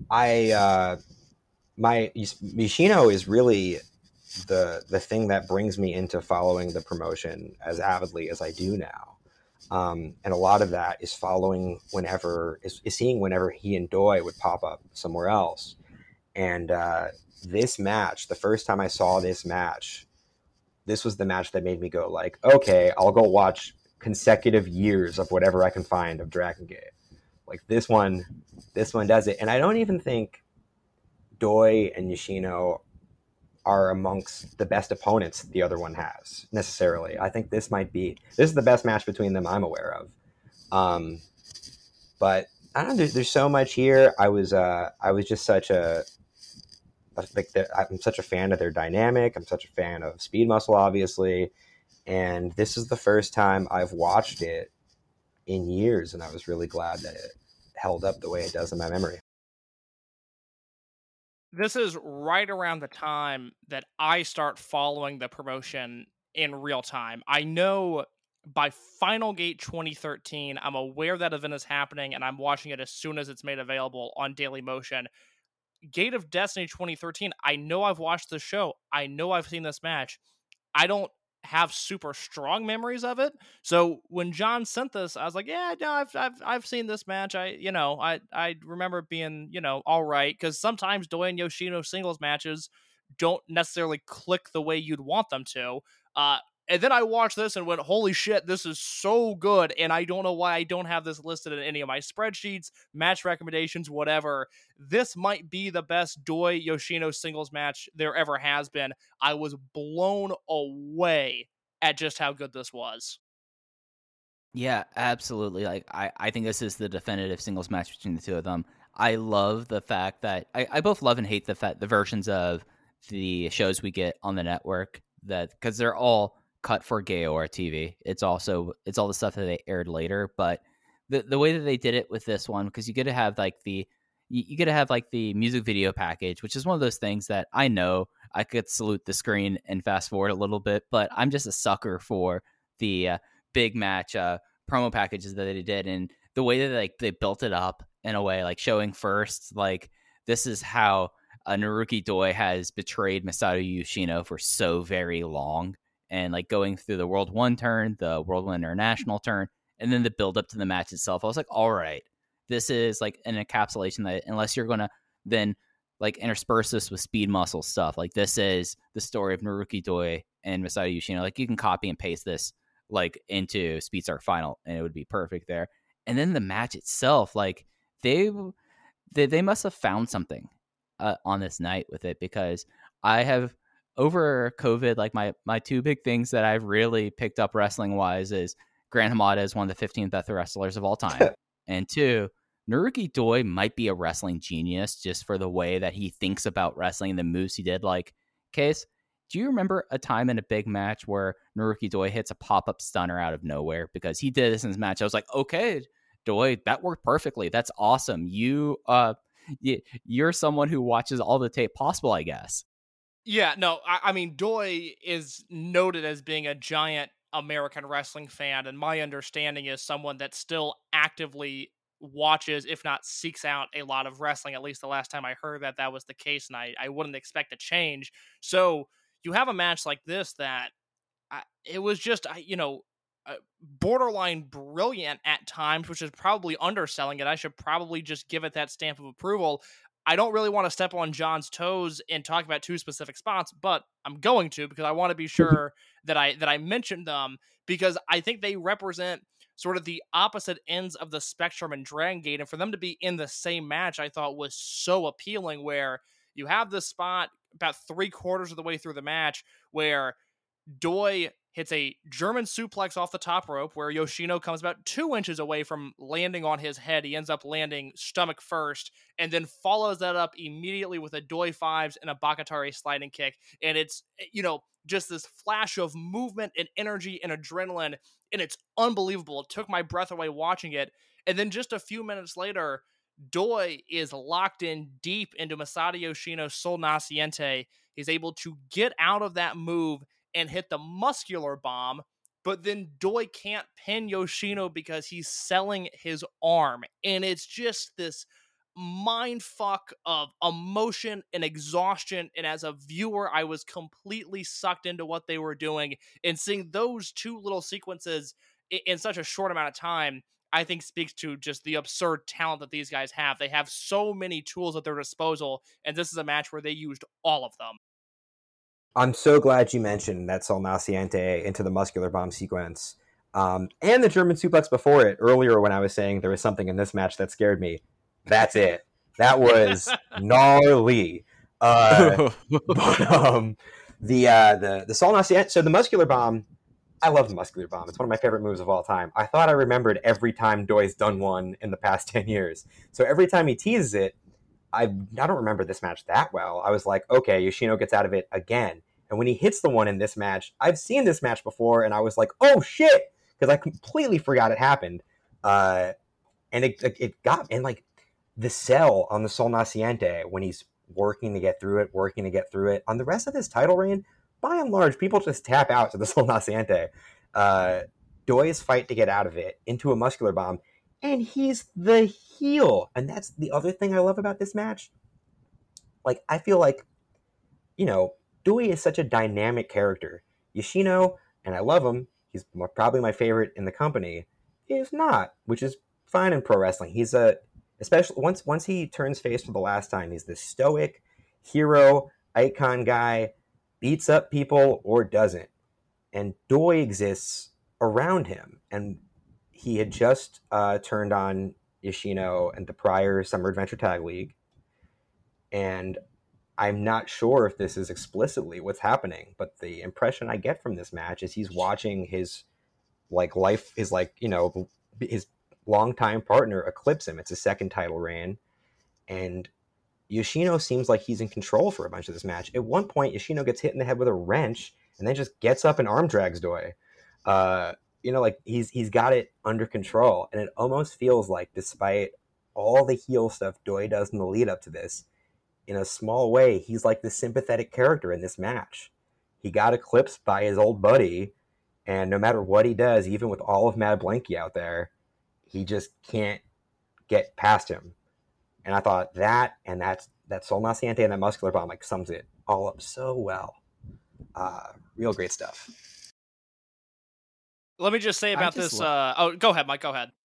Yoshino is really the thing that brings me into following the promotion as avidly as I do now. And a lot of that is seeing whenever he and Doi would pop up somewhere else. And this match, the first time I saw this match, this was the match that made me go okay, I'll go watch consecutive years of whatever I can find of Dragon Gate. This one does it. And I don't even think Doi and Yoshino are amongst the best opponents the other one has necessarily. I think this is the best match between them I'm aware of. But I don't know, there's so much here. I was just I'm such a fan of their dynamic. I'm such a fan of Speed Muscle, obviously. And this is the first time I've watched it in years, and I was really glad that it held up the way it does in my memory. This is right around the time that I start following the promotion in real time. I know by Final Gate 2013, I'm aware that event is happening, and I'm watching it as soon as it's made available on Daily Motion. Gate of Destiny 2013, I know I've watched the show. I know I've seen this match. I don't have super strong memories of it. So when John sent this, I was like, yeah, no, I've seen this match. I remember it being, all right. Cause sometimes Doi and Yoshino singles matches don't necessarily click the way you'd want them to. And then I watched this and went, holy shit, this is so good. And I don't know why I don't have this listed in any of my spreadsheets, match recommendations, whatever. This might be the best Doi Yoshino singles match there ever has been. I was blown away at just how good this was. Yeah, absolutely. Like I think this is the definitive singles match between the two of them. I love the fact that I both love and hate the versions of the shows we get on the network, that because they're all cut for Gaora TV. It's all the stuff that they aired later, but the way that they did it with this one, because you get to have like the music video package, which is one of those things that I know I could salute the screen and fast forward a little bit, but I'm just a sucker for the big match promo packages that they did, and the way that they built it up in a way, like showing first, like, this is how Naruki Doi has betrayed Masato Yoshino for so very long, and like going through the World 1 turn, the World 1 International turn, and then the build up to the match itself. I was like, all right, this is like an encapsulation that, unless you're going to then like intersperse this with Speed Muscle stuff, like this is the story of Naruki Doi and Masato Yoshino. Like you can copy and paste this like into Speedstar Final and it would be perfect there. And then the match itself, like they must have found something on this night with it, because I have, over COVID, like my two big things that I've really picked up wrestling wise is Gran Hamada is one of the 15 best wrestlers of all time. And two, Naruki Doi might be a wrestling genius just for the way that he thinks about wrestling and the moves he did. Like, Case, do you remember a time in a big match where Naruki Doi hits a pop-up stunner out of nowhere? Because he did this in his match. I was like, okay, Doi, that worked perfectly. That's awesome. You're someone who watches all the tape possible, I guess. Yeah, no, I mean, Doi is noted as being a giant American wrestling fan, and my understanding is someone that still actively watches, if not seeks out, a lot of wrestling. At least the last time I heard that was the case, and I wouldn't expect a change. So you have a match like this that it was just, borderline brilliant at times, which is probably underselling it. I should probably just give it that stamp of approval. I don't really want to step on John's toes and talk about two specific spots, but I'm going to, because I want to be sure that I mentioned them, because I think they represent sort of the opposite ends of the spectrum in Dragon Gate, and for them to be in the same match, I thought was so appealing, where you have this spot about 3/4 of the way through the match where Doi hits a German suplex off the top rope, where Yoshino comes about 2 inches away from landing on his head. He ends up landing stomach first, and then follows that up immediately with a Doi fives and a Bakatare sliding kick. And it's, just this flash of movement and energy and adrenaline, and it's unbelievable. It took my breath away watching it. And then just a few minutes later, Doi is locked in deep into Masato Yoshino's Sol Naciente. He's able to get out of that move and hit the muscular bomb, but then Doi can't pin Yoshino because he's selling his arm. And it's just this mind fuck of emotion and exhaustion. And as a viewer, I was completely sucked into what they were doing, and seeing those two little sequences in such a short amount of time, I think speaks to just the absurd talent that these guys have. They have so many tools at their disposal, and this is a match where they used all of them. I'm so glad you mentioned that Sol Naciente into the muscular bomb sequence, and the German suplex before it. Earlier, when I was saying there was something in this match that scared me, that's it. That was gnarly. The Sol Naciente. So the muscular bomb, I love the muscular bomb. It's one of my favorite moves of all time. I thought I remembered every time Doi's done one in the past 10 years. So every time he teases it, I don't remember this match that well. I was like, okay, Yoshino gets out of it again. And when he hits the one in this match, I've seen this match before, and I was like, oh shit, because I completely forgot it happened. And it got, and like the sell on the Sol Naciente when he's working to get through it. On the rest of this title reign, by and large, people just tap out to the Sol Naciente. Doi's fight to get out of it into a muscular bomb, and he's the heel. And that's the other thing I love about this match. Like, I feel like, Doi is such a dynamic character. Yoshino, and I love him. He's probably my favorite in the company. He is not, which is fine in pro wrestling. He's especially once he turns face for the last time, he's this stoic hero icon guy, beats up people or doesn't. And Doi exists around him. And he had just turned on Yoshino and the prior Summer Adventure Tag League. And I'm not sure if this is explicitly what's happening, but the impression I get from this match is he's watching his his longtime partner eclipse him. It's his second title reign, and Yoshino seems like he's in control for a bunch of this match. At one point, Yoshino gets hit in the head with a wrench and then just gets up and arm drags Doi. He's got it under control, and it almost feels like, despite all the heel stuff Doi does in the lead up to this, in a small way, he's like the sympathetic character in this match. He got eclipsed by his old buddy, and no matter what he does, even with all of Mad Blankey out there, he just can't get past him. And I thought that Sol Naciente and that Muscular Bomb sums it all up so well. Real great stuff. Let me just say about this. Go ahead, Mike. Go ahead.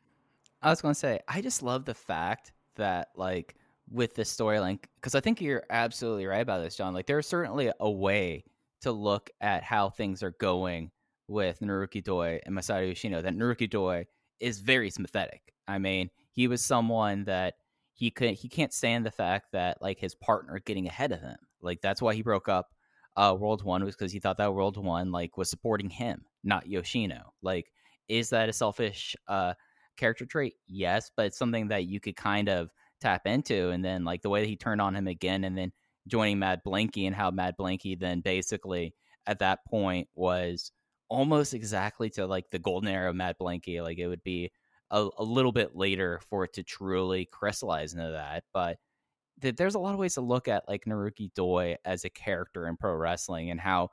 I was going to say, I just love the fact that, with this storyline, because I think you're absolutely right about this, John. There's certainly a way to look at how things are going with Naruki Doi and Masato Yoshino, that Naruki Doi is very sympathetic. I mean, he was someone that he can't stand the fact that his partner getting ahead of him. That's why he broke up World 1, was because he thought that World 1 was supporting him, not Yoshino. Is that a selfish character trait? Yes, but it's something that you could kind of tap into. And then the way that he turned on him again, and then joining Mad Blankey, and how Mad Blankey then basically at that point was almost exactly to the golden era of Mad Blankey. It would be a little bit later for it to truly crystallize into that. But there's a lot of ways to look at Naruki Doi as a character in pro wrestling, and how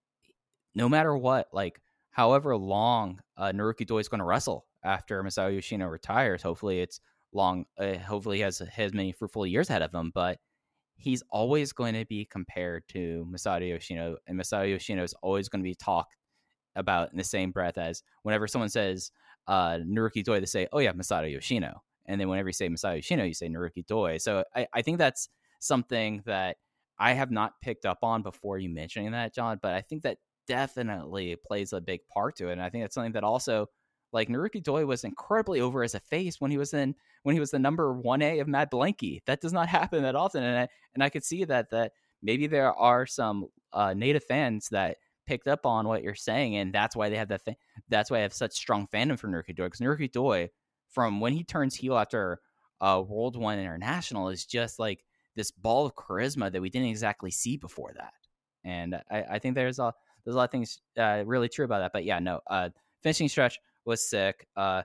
no matter what, however long Naruki Doi is going to wrestle after Masato Yoshino retires, hopefully it's long, hopefully he has many fruitful years ahead of him, but he's always going to be compared to Masato Yoshino, and Masato Yoshino is always going to be talked about in the same breath as whenever someone says Naruki Doi, they say, oh yeah, Masato Yoshino. And then whenever you say Masato Yoshino, you say Naruki Doi. So I think that's something that I have not picked up on before you mentioning that, John, but I think that definitely plays a big part to it. And I think that's something that also, Naruki Doi was incredibly over as a face when he was the number 1A of Mad Blankey. That does not happen that often. And I could see that maybe there are some native fans that picked up on what you're saying, and that's why they have that's why I have such strong fandom for Naruki Doi, because Naruki Doi, from when he turns heel after World 1 International, is just this ball of charisma that we didn't exactly see before that. And I think there's a lot of things really true about that. But yeah, no, finishing stretch was sick.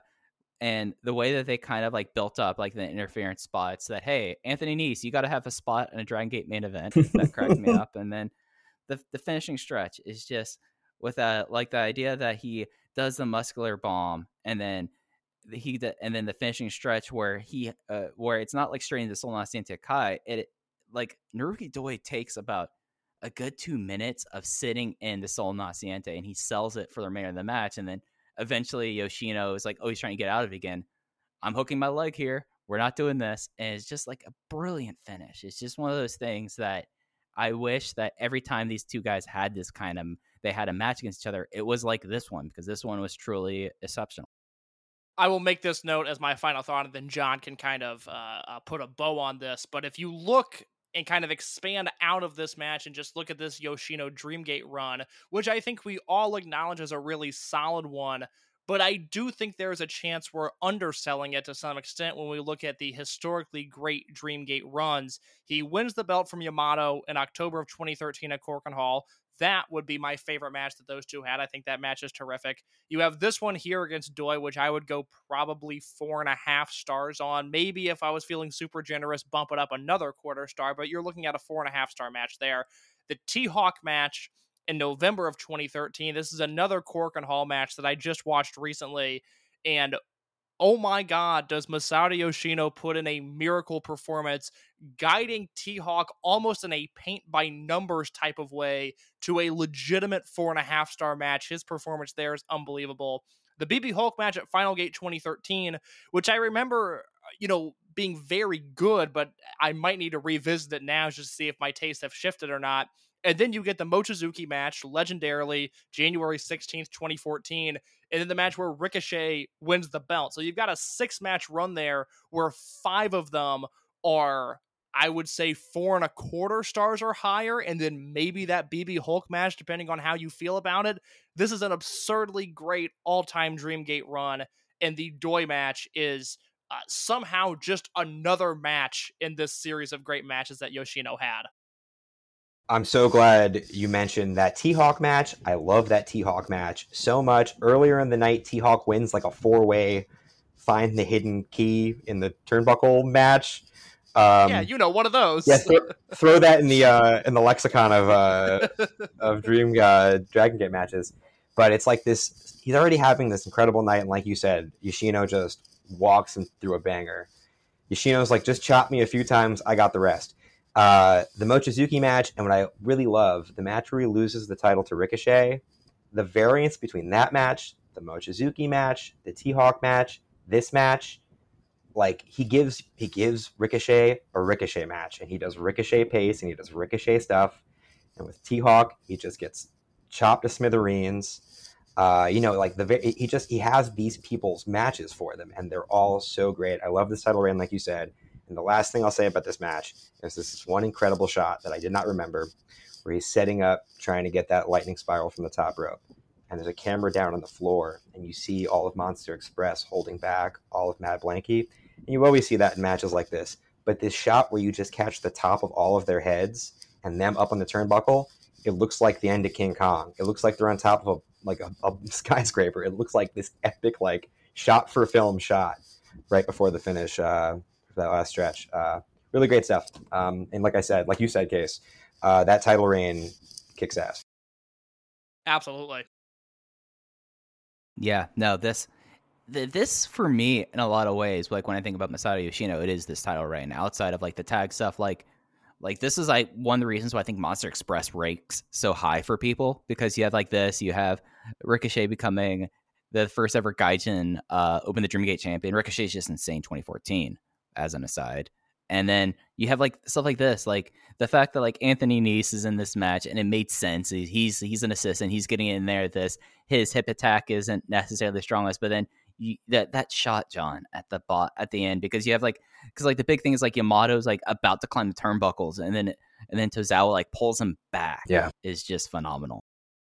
And the way that they kind of built up the interference spots, that, hey, Anthony Nese, you got to have a spot in a Dragon Gate main event, that cracked me up. And then the finishing stretch is just with the idea that he does the muscular bomb, and then the finishing stretch where where it's not straight into Sol Naciente Kai. It Naruki Doi takes about a good 2 minutes of sitting in the Sol Naciente, and he sells it for the remainder of the match. And then eventually Yoshino is oh, he's trying to get out of it again. I'm hooking my leg here. We're not doing this. And it's just a brilliant finish. It's just one of those things that I wish that every time these two guys had this they had a match against each other, it was like this one, because this one was truly exceptional. I will make this note as my final thought, and then John can kind of put a bow on this. But if you look and kind of expand out of this match and just look at this Yoshino Dreamgate run, which I think we all acknowledge as a really solid one, but I do think there's a chance we're underselling it to some extent when we look at the historically great Dreamgate runs. He wins the belt from Yamato in October of 2013 at Korakuen Hall. That would be my favorite match that those two had. I think that match is terrific. You have this one here against Doi, which I would go probably 4.5 stars on. Maybe if I was feeling super generous, bump it up another quarter star, but you're looking at a 4.5 star match there. The T-Hawk match in November of 2013. This is another Korakuen Hall match that I just watched recently, and oh my God, does Masato Yoshino put in a miracle performance, guiding T-Hawk almost in a paint-by-numbers type of way to a legitimate 4.5-star match. His performance there is unbelievable. The BB Hulk match at Final Gate 2013, which I remember, being very good, but I might need to revisit it now just to see if my tastes have shifted or not. And then you get the Mochizuki match, legendarily, January 16th, 2014, and then the match where Ricochet wins the belt. So you've got a 6-match run there where 5 of them are, I would say, 4.25 stars or higher, and then maybe that BB Hulk match, depending on how you feel about it. This is an absurdly great all-time Dreamgate run, and the Doi match is somehow just another match in this series of great matches that Yoshino had. I'm so glad you mentioned that T-Hawk match. I love that T-Hawk match so much. Earlier in the night, T-Hawk wins like a 4-way find the hidden key in the turnbuckle match. One of those. Yeah, throw that in the lexicon of Dragon Gate matches. But it's like this. He's already having this incredible night, and like you said, Yoshino just walks him through a banger. Yoshino's like, just chop me a few times, I got the rest. The Mochizuki match, and what I really love, the match where he loses the title to Ricochet, the variance between that match, the Mochizuki match, the T-Hawk match, this match, like he gives Ricochet a Ricochet match, and he does Ricochet pace, and he does Ricochet stuff, and with T-Hawk, he just gets chopped to smithereens. He has these people's matches for them, and they're all so great. I love this title reign, like you said. And the last thing I'll say about this match is this one incredible shot that I did not remember, where he's setting up, trying to get that lightning spiral from the top rope. And there's a camera down on the floor, and you see all of Monster Express holding back all of Mad Blankey. And you always see that in matches like this. But this shot where you just catch the top of all of their heads and them up on the turnbuckle, it looks like the end of King Kong. It looks like they're on top of a skyscraper. It looks like this epic, like, shot for film shot right before the finish. That last stretch. Really great stuff. And like I said, like you said, Case, that title reign kicks ass. Absolutely. Yeah, no, this for me, in a lot of ways, like when I think about Masato Yoshino, it is this title reign. Outside of like the tag stuff, like this is like one of the reasons why I think Monster Express ranks so high for people, because you have like this, you have Ricochet becoming the first ever Gaijin Open the Dreamgate champion. Ricochet's just insane 2014. As an aside. And then you have like stuff like this, like the fact that like Anthony Nese is in this match, and it made sense. He's an assistant. He's getting in there. His hip attack isn't necessarily the strongest, but then that shot, John, at the end, because you have because the big thing is like Yamato's like about to climb the turnbuckles, and then Tozawa like pulls him back. Yeah, is just phenomenal.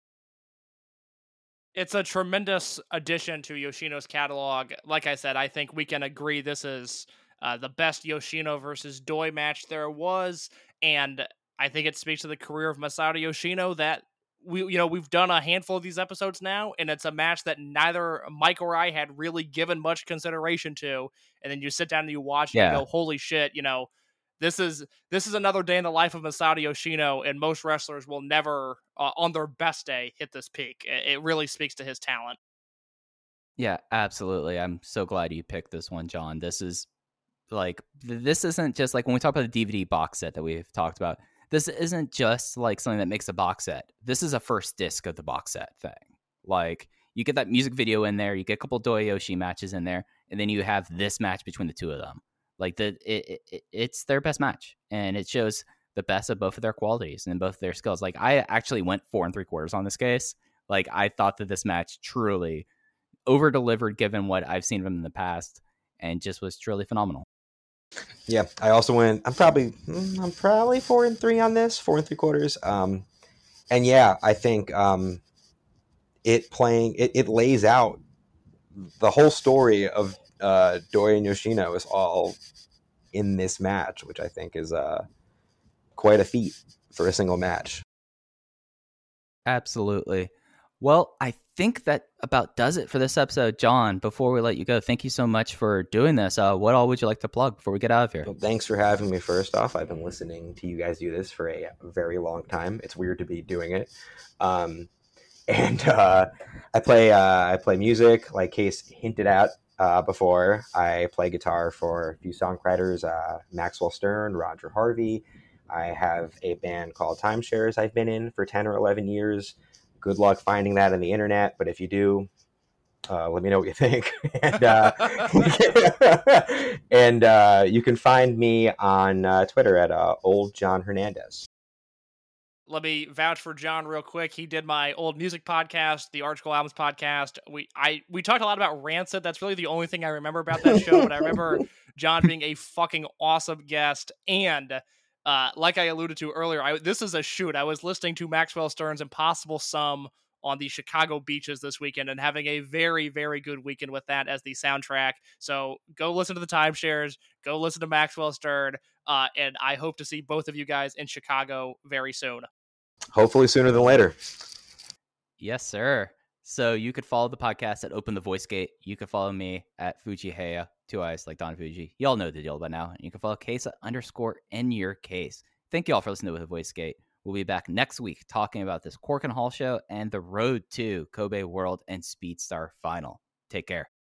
It's a tremendous addition to Yoshino's catalog. Like I said, I think we can agree this is the best Yoshino versus Doi match there was, and I think it speaks to the career of Masato Yoshino that we've done a handful of these episodes now, and it's a match that neither Mike or I had really given much consideration to, and then you sit down and you watch and you go, holy shit, this is another day in the life of Masato Yoshino, and most wrestlers will never, on their best day, hit this peak. It really speaks to his talent. Yeah, absolutely. I'm so glad you picked this one, John. This isn't just like when we talk about the DVD box set that we've talked about. This isn't just like something that makes a box set. This is a first disc of the box set thing. Like you get that music video in there, you get a couple Doyoshi matches in there, and then you have this match between the two of them. Like it's their best match, and it shows the best of both of their qualities and both of their skills. Like I actually went 4 3/4 on this case. Like I thought that this match truly over delivered given what I've seen from them in the past, and just was truly phenomenal. Yeah, I also went. I'm probably 4 3 on this, 4 3/4. And yeah, I think it lays out the whole story of Doi and Yoshino is all in this match, which I think is quite a feat for a single match. Absolutely. Well, I think that about does it for this episode. John, before we let you go, thank you so much for doing this. What all would you like to plug before we get out of here? Well, thanks for having me. First off, I've been listening to you guys do this for a very long time. It's weird to be doing it. And I play music, like Case hinted at. before. I play guitar for a few songwriters, Maxwell Stern, Roger Harvey. I have a band called Timeshares I've been in for 10 or 11 years. Good luck finding that on the internet, but if you do, let me know what you think. And you can find me on Twitter at Old John Hernandez. Let me vouch for John real quick. He did my old music podcast, the Art School Albums podcast. We talked a lot about Rancid. That's really the only thing I remember about that show, but I remember John being a fucking awesome guest. And like I alluded to earlier, this is a shoot. I was listening to Maxwell Stern's Impossible Sum on the Chicago beaches this weekend and having a very, very good weekend with that as the soundtrack. So go listen to the Timeshares, go listen to Maxwell Stern, and I hope to see both of you guys in Chicago very soon. Hopefully sooner than later. Yes, sir. So you could follow the podcast at Open the Voice Gate. You could follow me at Fuji Heya, 2 eyes like Don Fuji. You all know the deal by now. You can follow Case at _InYourCase. Thank you all for listening to The Voice Gate. We'll be back next week talking about this Cork and Hall show and the road to Kobe World and Speedstar Final. Take care.